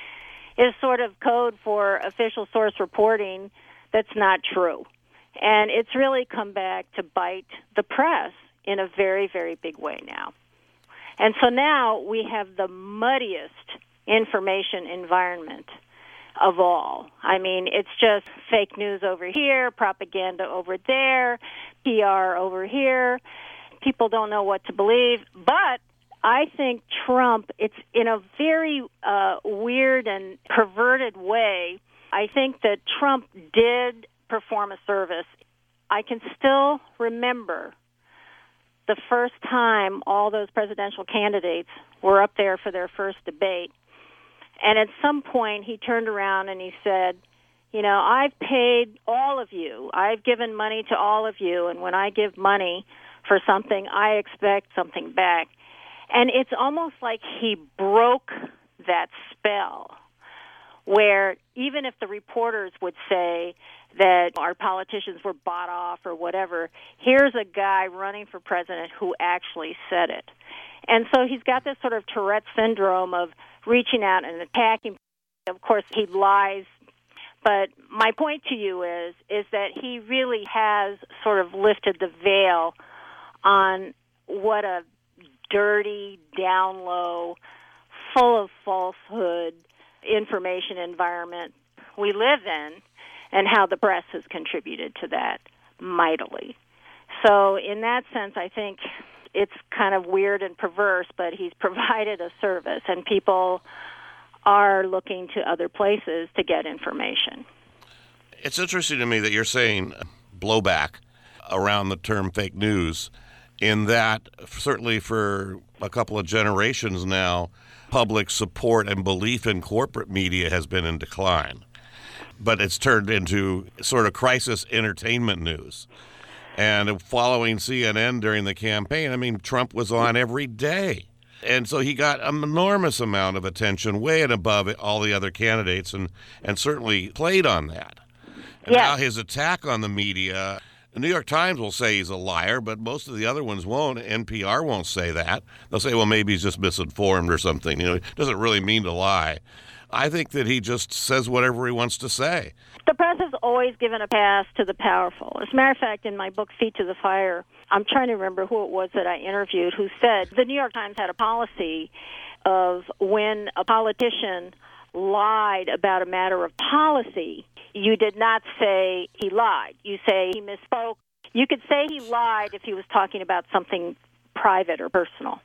is sort of code for official source reporting that's not true. And it's really come back to bite the press in a very, very big way now. And so now we have the muddiest information environment of all. I mean, it's just fake news over here, propaganda over there, P R over here. People don't know what to believe. But I think Trump, it's in a very uh, weird and perverted way, I think that Trump did perform a service. I can still remember the first time all those presidential candidates were up there for their first debate. And at some point, he turned around and he said, you know, I've paid all of you. I've given money to all of you. And when I give money for something, I expect something back. And it's almost like he broke that spell where even if the reporters would say that our politicians were bought off or whatever, here's a guy running for president who actually said it. And so he's got this sort of Tourette syndrome of reaching out and attacking. Of course, he lies. But my point to you is, is that he really has sort of lifted the veil on what a dirty, down low, full of falsehood information environment we live in, and how the press has contributed to that mightily. So in that sense, I think it's kind of weird and perverse, but he's provided a service, and people are looking to other places to get information. It's interesting to me that you're saying blowback around the term fake news, in that certainly for a couple of generations now, public support and belief in corporate media has been in decline. But it's turned into sort of crisis entertainment news. And following C N N during the campaign, I mean, Trump was on every day. And so he got an enormous amount of attention, way and above all the other candidates, and, and certainly played on that. And yeah. Now his attack on the media, the New York Times will say he's a liar, but most of the other ones won't. N P R won't say that. They'll say, well, maybe he's just misinformed or something. You know, he doesn't really mean to lie. I think that he just says whatever he wants to say. The press has always given a pass to the powerful. As a matter of fact, in my book, Feet to the Fire, I'm trying to remember who it was that I interviewed who said the New York Times had a policy of when a politician lied about a matter of policy, you did not say he lied. You say he misspoke, You could say he lied if he was talking about something private or personal.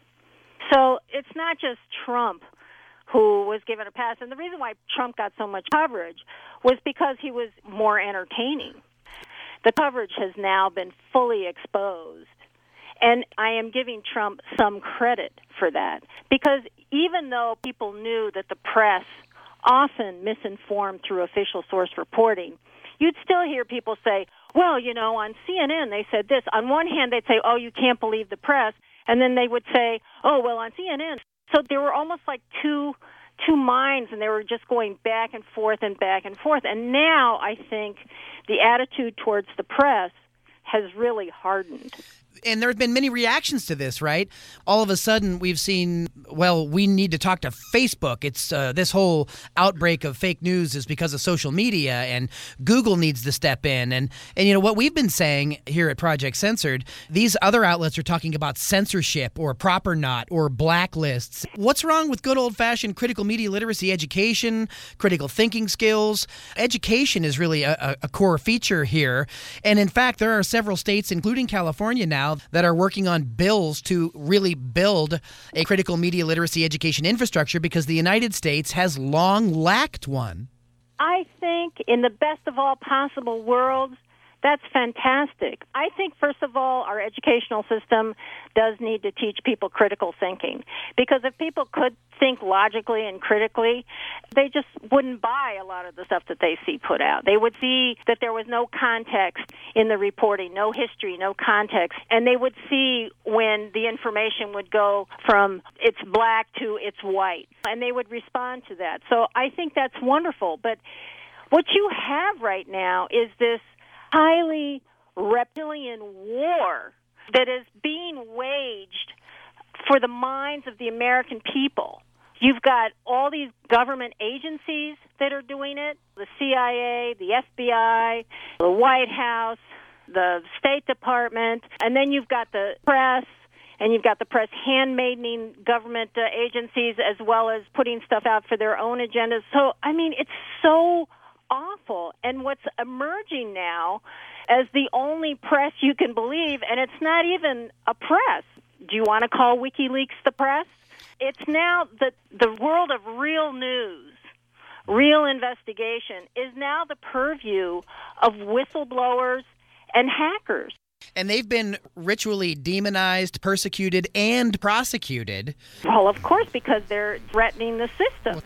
So it's not just Trump who was given a pass. And the reason why Trump got so much coverage was because he was more entertaining. The coverage has now been fully exposed. And I am giving Trump some credit for that, because even though people knew that the press often misinformed through official source reporting, you'd still hear people say, well, you know, on C N N they said this. On one hand, they'd say, oh, you can't believe the press. And then they would say, oh, well, on C N N. So there were almost like two two minds, and they were just going back and forth and back and forth. And now I think the attitude towards the press has really hardened. And there have been many reactions to this, right? All of a sudden, we've seen, well, we need to talk to Facebook. It's uh, this whole outbreak of fake news is because of social media, and Google needs to step in. And, and you know, what we've been saying here at Project Censored, these other outlets are talking about censorship or proper not or blacklists. What's wrong with good old-fashioned critical media literacy education, critical thinking skills? Education is really a, a core feature here. And in fact, there are several states, including California now, that are working on bills to really build a critical media literacy education infrastructure, because the United States has long lacked one. I think in the best of all possible worlds, that's fantastic. I think, first of all, our educational system does need to teach people critical thinking, because if people could think logically and critically, they just wouldn't buy a lot of the stuff that they see put out. They would see that there was no context in the reporting, no history, no context, and they would see when the information would go from it's black to it's white, and they would respond to that. So I think that's wonderful. But what you have right now is this highly reptilian war that is being waged for the minds of the American people. You've got all these government agencies that are doing it, the C I A, the F B I, the White House, the State Department, and then you've got the press, and you've got the press handmaiding government uh, agencies, as well as putting stuff out for their own agendas. So, I mean, it's so awful. And what's emerging now as the only press you can believe, and it's not even a press. Do you want to call WikiLeaks the press? It's now the the world of real news, real investigation, is now the purview of whistleblowers and hackers. And they've been ritually demonized, persecuted, and prosecuted. Well, of course, because they're threatening the system.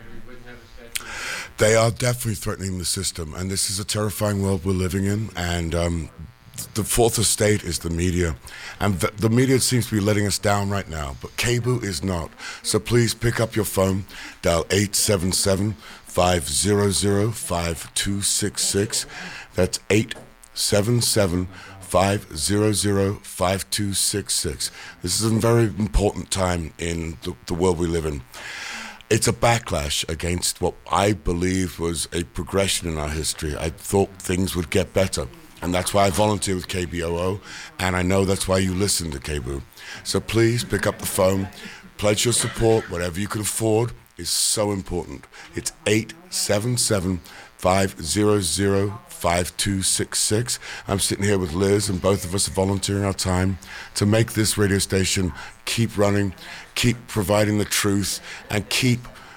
They are definitely threatening the system, and this is a terrifying world we're living in, and um, the fourth estate is the media, and the, the media seems to be letting us down right now, but K B O is not. So please pick up your phone, dial eight seven seven, five zero zero, five two six six. That's eight seven seven, five zero zero, five two six six. This is a very important time in the, the world we live in. It's a backlash against what I believe was a progression in our history. I thought things would get better, and that's why I volunteer with K B O O, and I know that's why you listen to K B O. So please pick up the phone, pledge your support. Whatever you can afford is so important. It's eight seven seven, five zero zero, five two six six. I'm sitting here with Liz, and both of us are volunteering our time to make this radio station keep running, keep providing the truth, and keep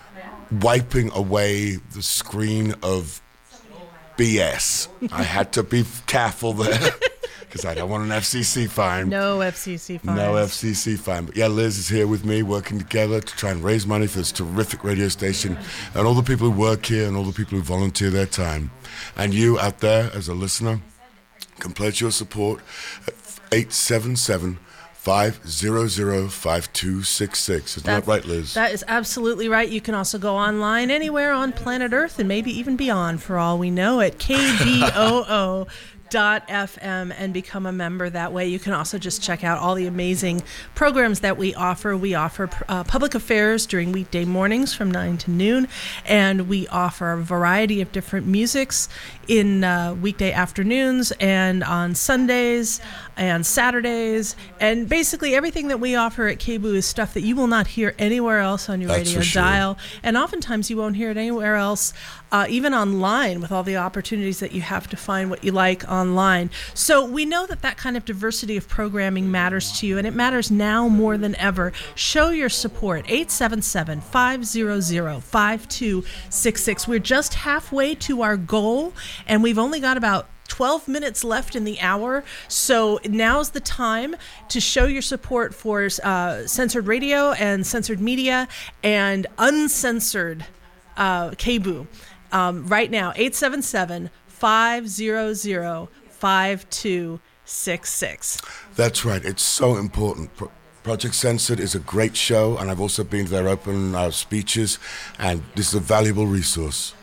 wiping away the screen of B S. I had to be careful there because I don't want an F C C fine. No F C C fine. No F C C fine. But yeah, Liz is here with me, working together to try and raise money for this terrific radio station, and all the people who work here and all the people who volunteer their time. And you out there as a listener can pledge your support at eight seven seven, five zero zero, five two six six. Isn't that right, Liz? That is absolutely right. You can also go online anywhere on planet Earth and maybe even beyond, for all we know, at K B O O dot F M and become a member that way. You can also just check out all the amazing programs that we offer. We offer uh, public affairs during weekday mornings from nine to noon, and we offer a variety of different musics in uh, weekday afternoons and on Sundays and Saturdays. And basically everything that we offer at K B O is stuff that you will not hear anywhere else on your That's radio for sure. dial. And oftentimes you won't hear it anywhere else, uh, even online, with all the opportunities that you have to find what you like on online. So we know that that kind of diversity of programming matters to you, and it matters now more than ever. Show your support. eight seven seven, five hundred, five two six six. We're just halfway to our goal, and we've only got about twelve minutes left in the hour, so now's the time to show your support for uh, censored radio and censored media and uncensored uh, K B O O. Um, right now, eight seven seven, five hundred, five two six six. That's right. It's so important. Pro- Project Censored is a great show, and I've also been to their open uh, speeches, and this is a valuable resource.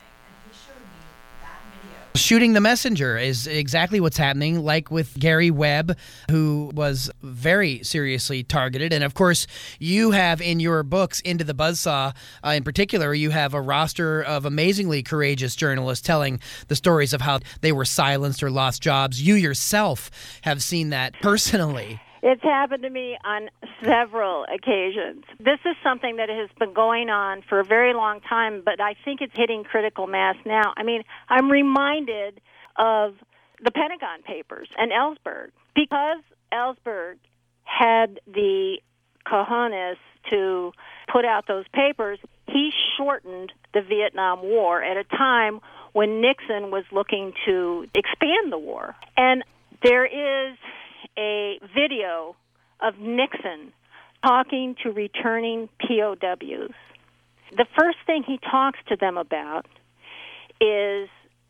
Shooting the messenger is exactly what's happening, like with Gary Webb, who was very seriously targeted. And of course, you have in your books, Into the Buzzsaw uh, in particular, you have a roster of amazingly courageous journalists telling the stories of how they were silenced or lost jobs. You yourself have seen that personally. It's happened to me on several occasions. This is something that has been going on for a very long time, but I think it's hitting critical mass now. I mean, I'm reminded of the Pentagon Papers and Ellsberg. Because Ellsberg had the cojones to put out those papers, he shortened the Vietnam War at a time when Nixon was looking to expand the war. And there is a video of Nixon talking to returning P O Ws. The first thing he talks to them about is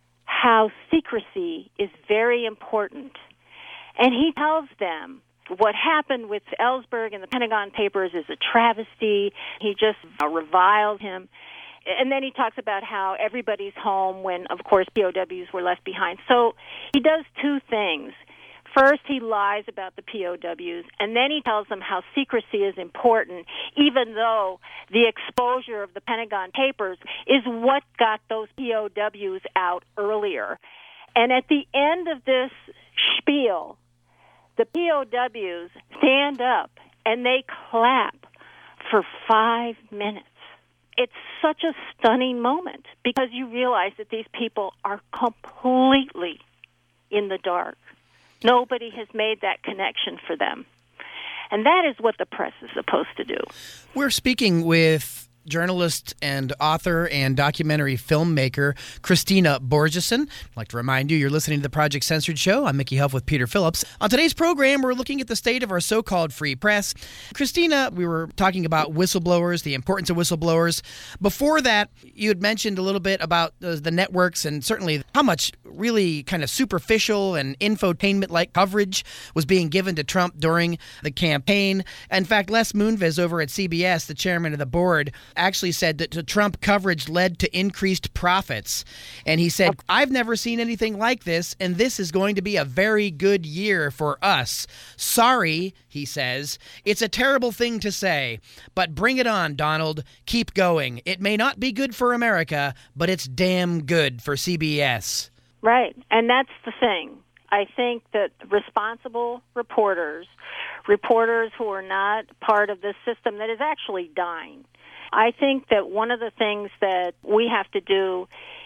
how secrecy is very important. And he tells them what happened with Ellsberg and the Pentagon Papers is a travesty. He just uh, reviles him. And then he talks about how everybody's home when, of course, P O Ws were left behind. So he does two things. First, he lies about the P O Ws, and then he tells them how secrecy is important, even though the exposure of the Pentagon Papers is what got those P O Ws out earlier. And at the end of this spiel, the P O Ws stand up and they clap for five minutes. It's such a stunning moment because you realize that these people are completely in the dark. Nobody has made that connection for them. And that is what the press is supposed to do. We're speaking with journalist and author and documentary filmmaker Christina Borgeson. I'd like to remind you, you're listening to the Project Censored Show. I'm Mickey Huff with Peter Phillips. On today's program, we're looking at the state of our so-called free press. Christina, we were talking about whistleblowers, the importance of whistleblowers. Before that, you had mentioned a little bit about the, the networks and certainly how much really kind of superficial and infotainment-like coverage was being given to Trump during the campaign. In fact, Les Moonves over at C B S, the chairman of the board, actually said that the Trump coverage led to increased profits. And he said, I've never seen anything like this, and this is going to be a very good year for us. Sorry, he says. It's a terrible thing to say, but bring it on, Donald. Keep going. It may not be good for America, but it's damn good for C B S. Right, and that's the thing. I think that responsible reporters, reporters who are not part of this system that is actually dying, I think that one of the things that we have to do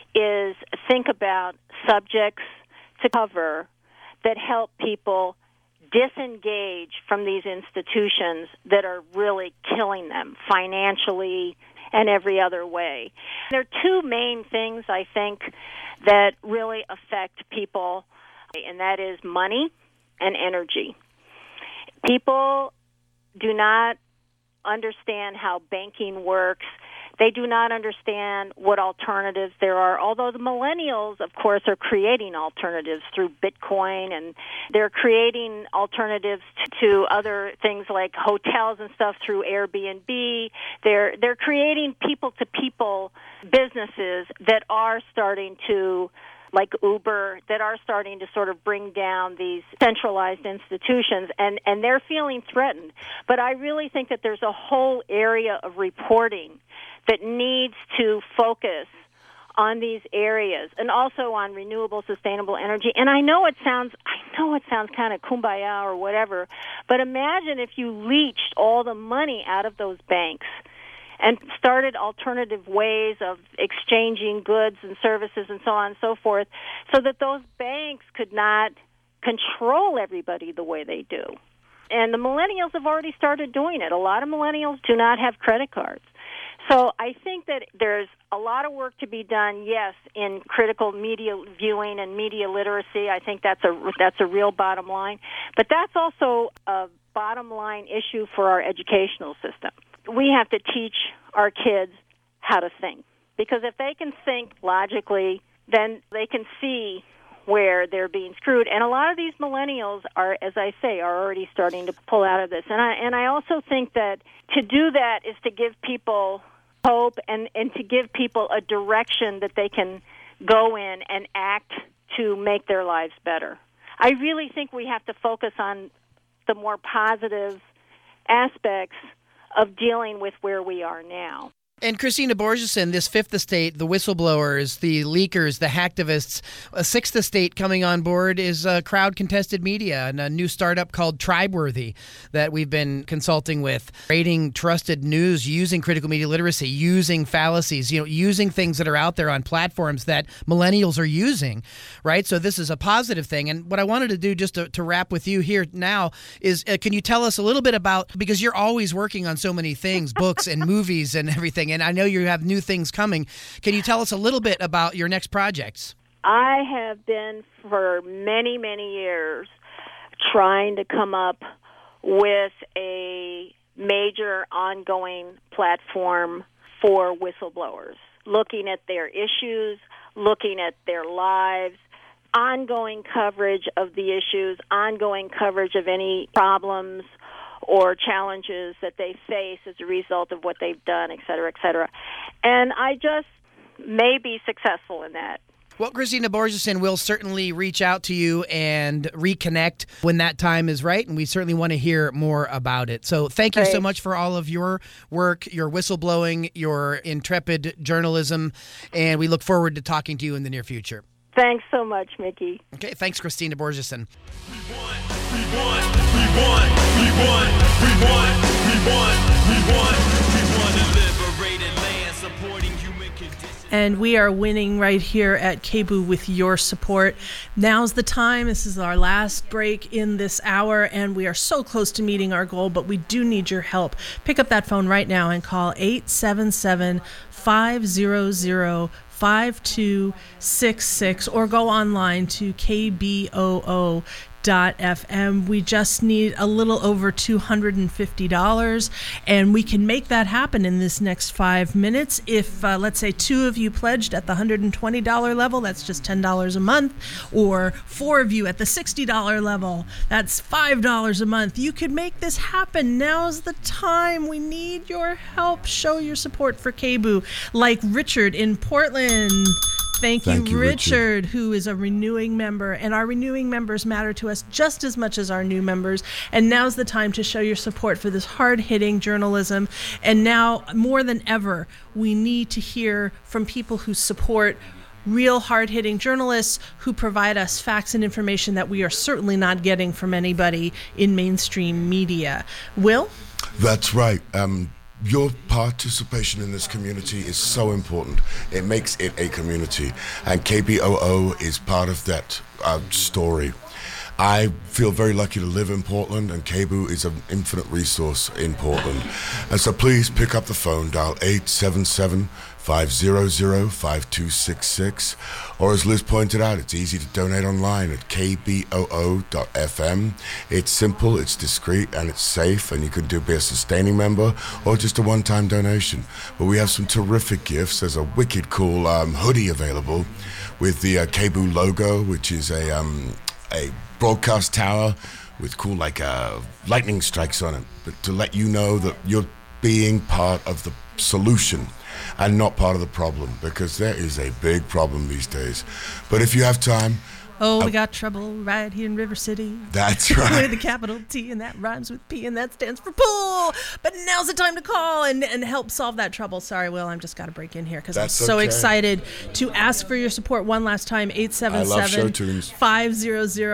is think about subjects to cover that help people disengage from these institutions that are really killing them financially and every other way. There are two main things, I think, that really affect people, and that is money and energy. People do not understand how banking works. They do not understand what alternatives there are, although the millennials, of course, are creating alternatives through Bitcoin, and they're creating alternatives to, to other things like hotels and stuff through Airbnb. They're, they're creating people-to-people businesses that are starting to, like Uber, that are starting to sort of bring down these centralized institutions, and, and they're feeling threatened. But I really think that there's a whole area of reporting that needs to focus on these areas and also on renewable, sustainable energy. And I know it sounds, I know it sounds kind of kumbaya or whatever, but imagine if you leached all the money out of those banks and started alternative ways of exchanging goods and services and so on and so forth, so that those banks could not control everybody the way they do. And the millennials have already started doing it. A lot of millennials do not have credit cards. So I think that there's a lot of work to be done, yes, in critical media viewing and media literacy. I think that's a that's a real bottom line. But that's also a bottom line issue for our educational system. We have to teach our kids how to think. Because if they can think logically, then they can see where they're being screwed. And a lot of these millennials are, as I say, are already starting to pull out of this. And I and I also think that to do that is to give people hope and, and to give people a direction that they can go in and act to make their lives better. I really think we have to focus on the more positive aspects of dealing with where we are now. And Christina Borgeson, this fifth estate, the whistleblowers, the leakers, the hacktivists, a sixth estate coming on board is uh, crowd-contested media and a new startup called Tribeworthy that we've been consulting with, rating trusted news, using critical media literacy, using fallacies, you know, using things that are out there on platforms that millennials are using, right? So this is a positive thing. And what I wanted to do just to, to wrap with you here now is, uh, can you tell us a little bit about, because you're always working on so many things, books and movies and everything, and I know you have new things coming. Can you tell us a little bit about your next projects? I have been for many, many years trying to come up with a major ongoing platform for whistleblowers, looking at their issues, looking at their lives, ongoing coverage of the issues, ongoing coverage of any problems or challenges that they face as a result of what they've done, et cetera, et cetera. And I just may be successful in that. Well, Christina Borgeson, will certainly reach out to you and reconnect when that time is right, and we certainly want to hear more about it. So thank you Great. so much for all of your work, your whistleblowing, your intrepid journalism, and we look forward to talking to you in the near future. Thanks so much, Mickey. Okay, thanks, Christina Borgeson. We won, we won, we won, we won, we won, we won, we won a liberated land supporting human conditions. And we are winning right here at K B O with your support. Now's the time. This is our last break in this hour, and we are so close to meeting our goal, but we do need your help. Pick up that phone right now and call eight seven seven, five zero zero, five two six six or go online to K B O O dot F M. We just need a little over two hundred fifty dollars, and we can make that happen in this next five minutes. If, uh, let's say, two of you pledged at the one hundred twenty dollars level, that's just ten dollars a month, or four of you at the sixty dollars level, that's five dollars a month. You could make this happen. Now's the time. We need your help. Show your support for K B O, like Richard in Portland. Thank you, Thank you, Richard, Richard, who is a renewing member. And our renewing members matter to us just as much as our new members. And now's the time to show your support for this hard-hitting journalism. And now, more than ever, we need to hear from people who support real hard-hitting journalists who provide us facts and information that we are certainly not getting from anybody in mainstream media. Will? That's right. Um, Your participation in this community is so important. It makes it a community, and K B O O is part of that uh, story. I feel very lucky to live in Portland, and K B O is an infinite resource in Portland. And so please pick up the phone, dial eight seven seven, five zero zero, five two six six, or as Liz pointed out, it's easy to donate online at K B O O dot F M. It's simple, it's discreet, and it's safe, and you can do be a sustaining member or just a one-time donation. But we have some terrific gifts. There's a wicked cool um, hoodie available with the uh, K B O logo, which is a um, a broadcast tower with cool like uh, lightning strikes on it, but to let you know that you're being part of the solution and not part of the problem, because there is a big problem these days. But if you have time, Oh, uh, we got trouble right here in River City. That's right. With a capital T, and that rhymes with P, and that stands for pool. But now's the time to call and, and help solve that trouble. Sorry, Will, I'm just got to break in here because I'm That's so okay. excited to ask for your support one last time. eight seven seven, five zero zero,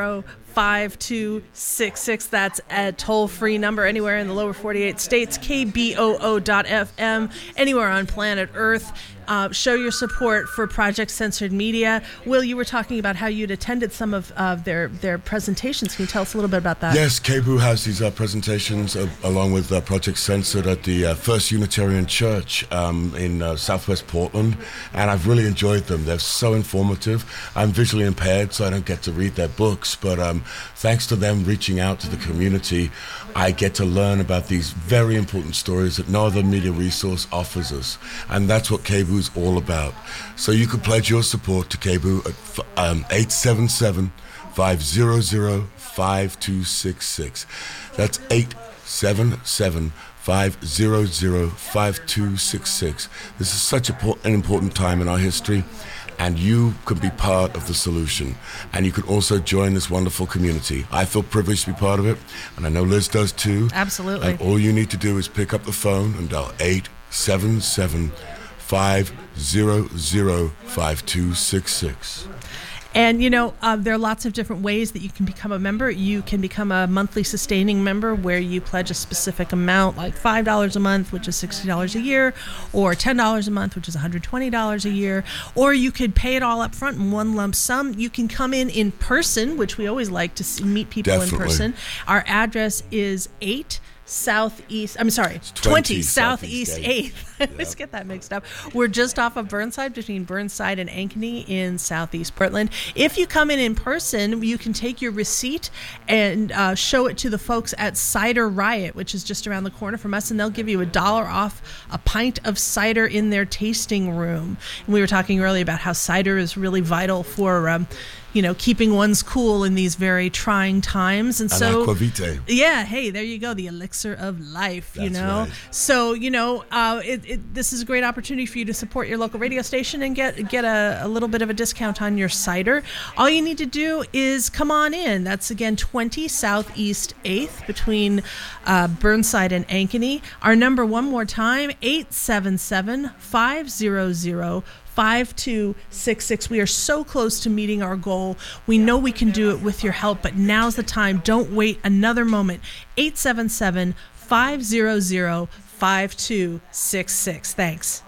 five two six six. That's a toll-free number anywhere in the lower forty-eight states, K B O O dot F M, anywhere on planet Earth. Uh, show your support for Project Censored Media. Will, you were talking about how you'd attended some of uh, their, their presentations. Can you tell us a little bit about that? Yes, K B O O has these uh, presentations uh, along with uh, Project Censored at the uh, First Unitarian Church um, in uh, Southwest Portland, and I've really enjoyed them. They're so informative. I'm visually impaired, so I don't get to read their books, but um, thanks to them reaching out to the community, I get to learn about these very important stories that no other media resource offers us, and that's what K B O O is all about. So you can pledge your support to K B O O at um, eight seven seven, five hundred, five two six six. That's eight seven seven, five hundred, five two six six. This is such a, an important time in our history, and you can be part of the solution. And you can also join this wonderful community. I feel privileged to be part of it, and I know Liz does too. Absolutely. And all you need to do is pick up the phone and dial eight seven seven, five hundred, five two six six. And, you know, uh, there are lots of different ways that you can become a member. You can become a monthly sustaining member where you pledge a specific amount, like five dollars a month, which is sixty dollars a year, or ten dollars a month, which is one hundred twenty dollars a year. Or you could pay it all up front in one lump sum. You can come in in person, which we always like to see, meet people Definitely. in person. Our address is eight Southeast, I'm sorry, twenty, twenty Southeast Southeast eighth. I always get that mixed up. We're just off of Burnside, between Burnside and Ankeny in Southeast Portland. If you come in in person, you can take your receipt and uh, show it to the folks at Cider Riot, which is just around the corner from us, and they'll give you a dollar off a pint of cider in their tasting room. And we were talking earlier about how cider is really vital for um, you know, keeping one's cool in these very trying times. And An so, aquavite. yeah, hey, there you go, the elixir of life, you That's know. right. So, you know, uh, it, it, this is a great opportunity for you to support your local radio station and get get a, a little bit of a discount on your cider. All you need to do is come on in. That's, again, twenty Southeast eighth between uh, Burnside and Ankeny. Our number, one more time, eight seven seven, five hundred, five two six six. We are so close to meeting our goal. We know we can do it with your help, but now's the time. Don't wait another moment. eight seven seven, five hundred, five two six six. Thanks.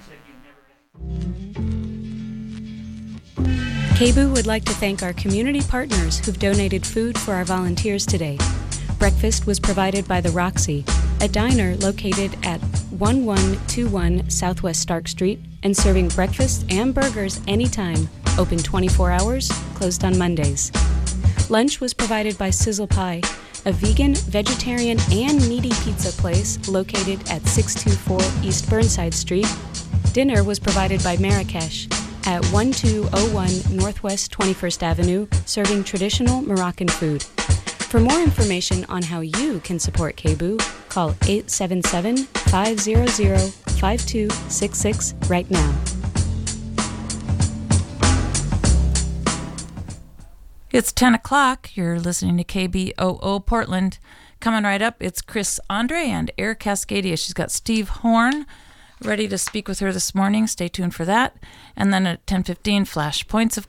K B O O would like to thank our community partners who've donated food for our volunteers today. Breakfast was provided by the Roxy, a diner located at one one two one Southwest Stark Street and serving breakfast and burgers anytime, open twenty-four hours, closed on Mondays. Lunch was provided by Sizzle Pie, a vegan, vegetarian, and meaty pizza place located at six two four East Burnside Street. Dinner was provided by Marrakesh at one two oh one Northwest twenty-first Avenue, serving traditional Moroccan food. For more information on how you can support K B O O, call eight seven seven, five hundred, five two six six right now. It's ten o'clock. You're listening to K B O O Portland. Coming right up, it's Chris Andre and Air Cascadia. She's got Steve Horn ready to speak with her this morning. Stay tuned for that. And then at ten fifteen, Flash Points of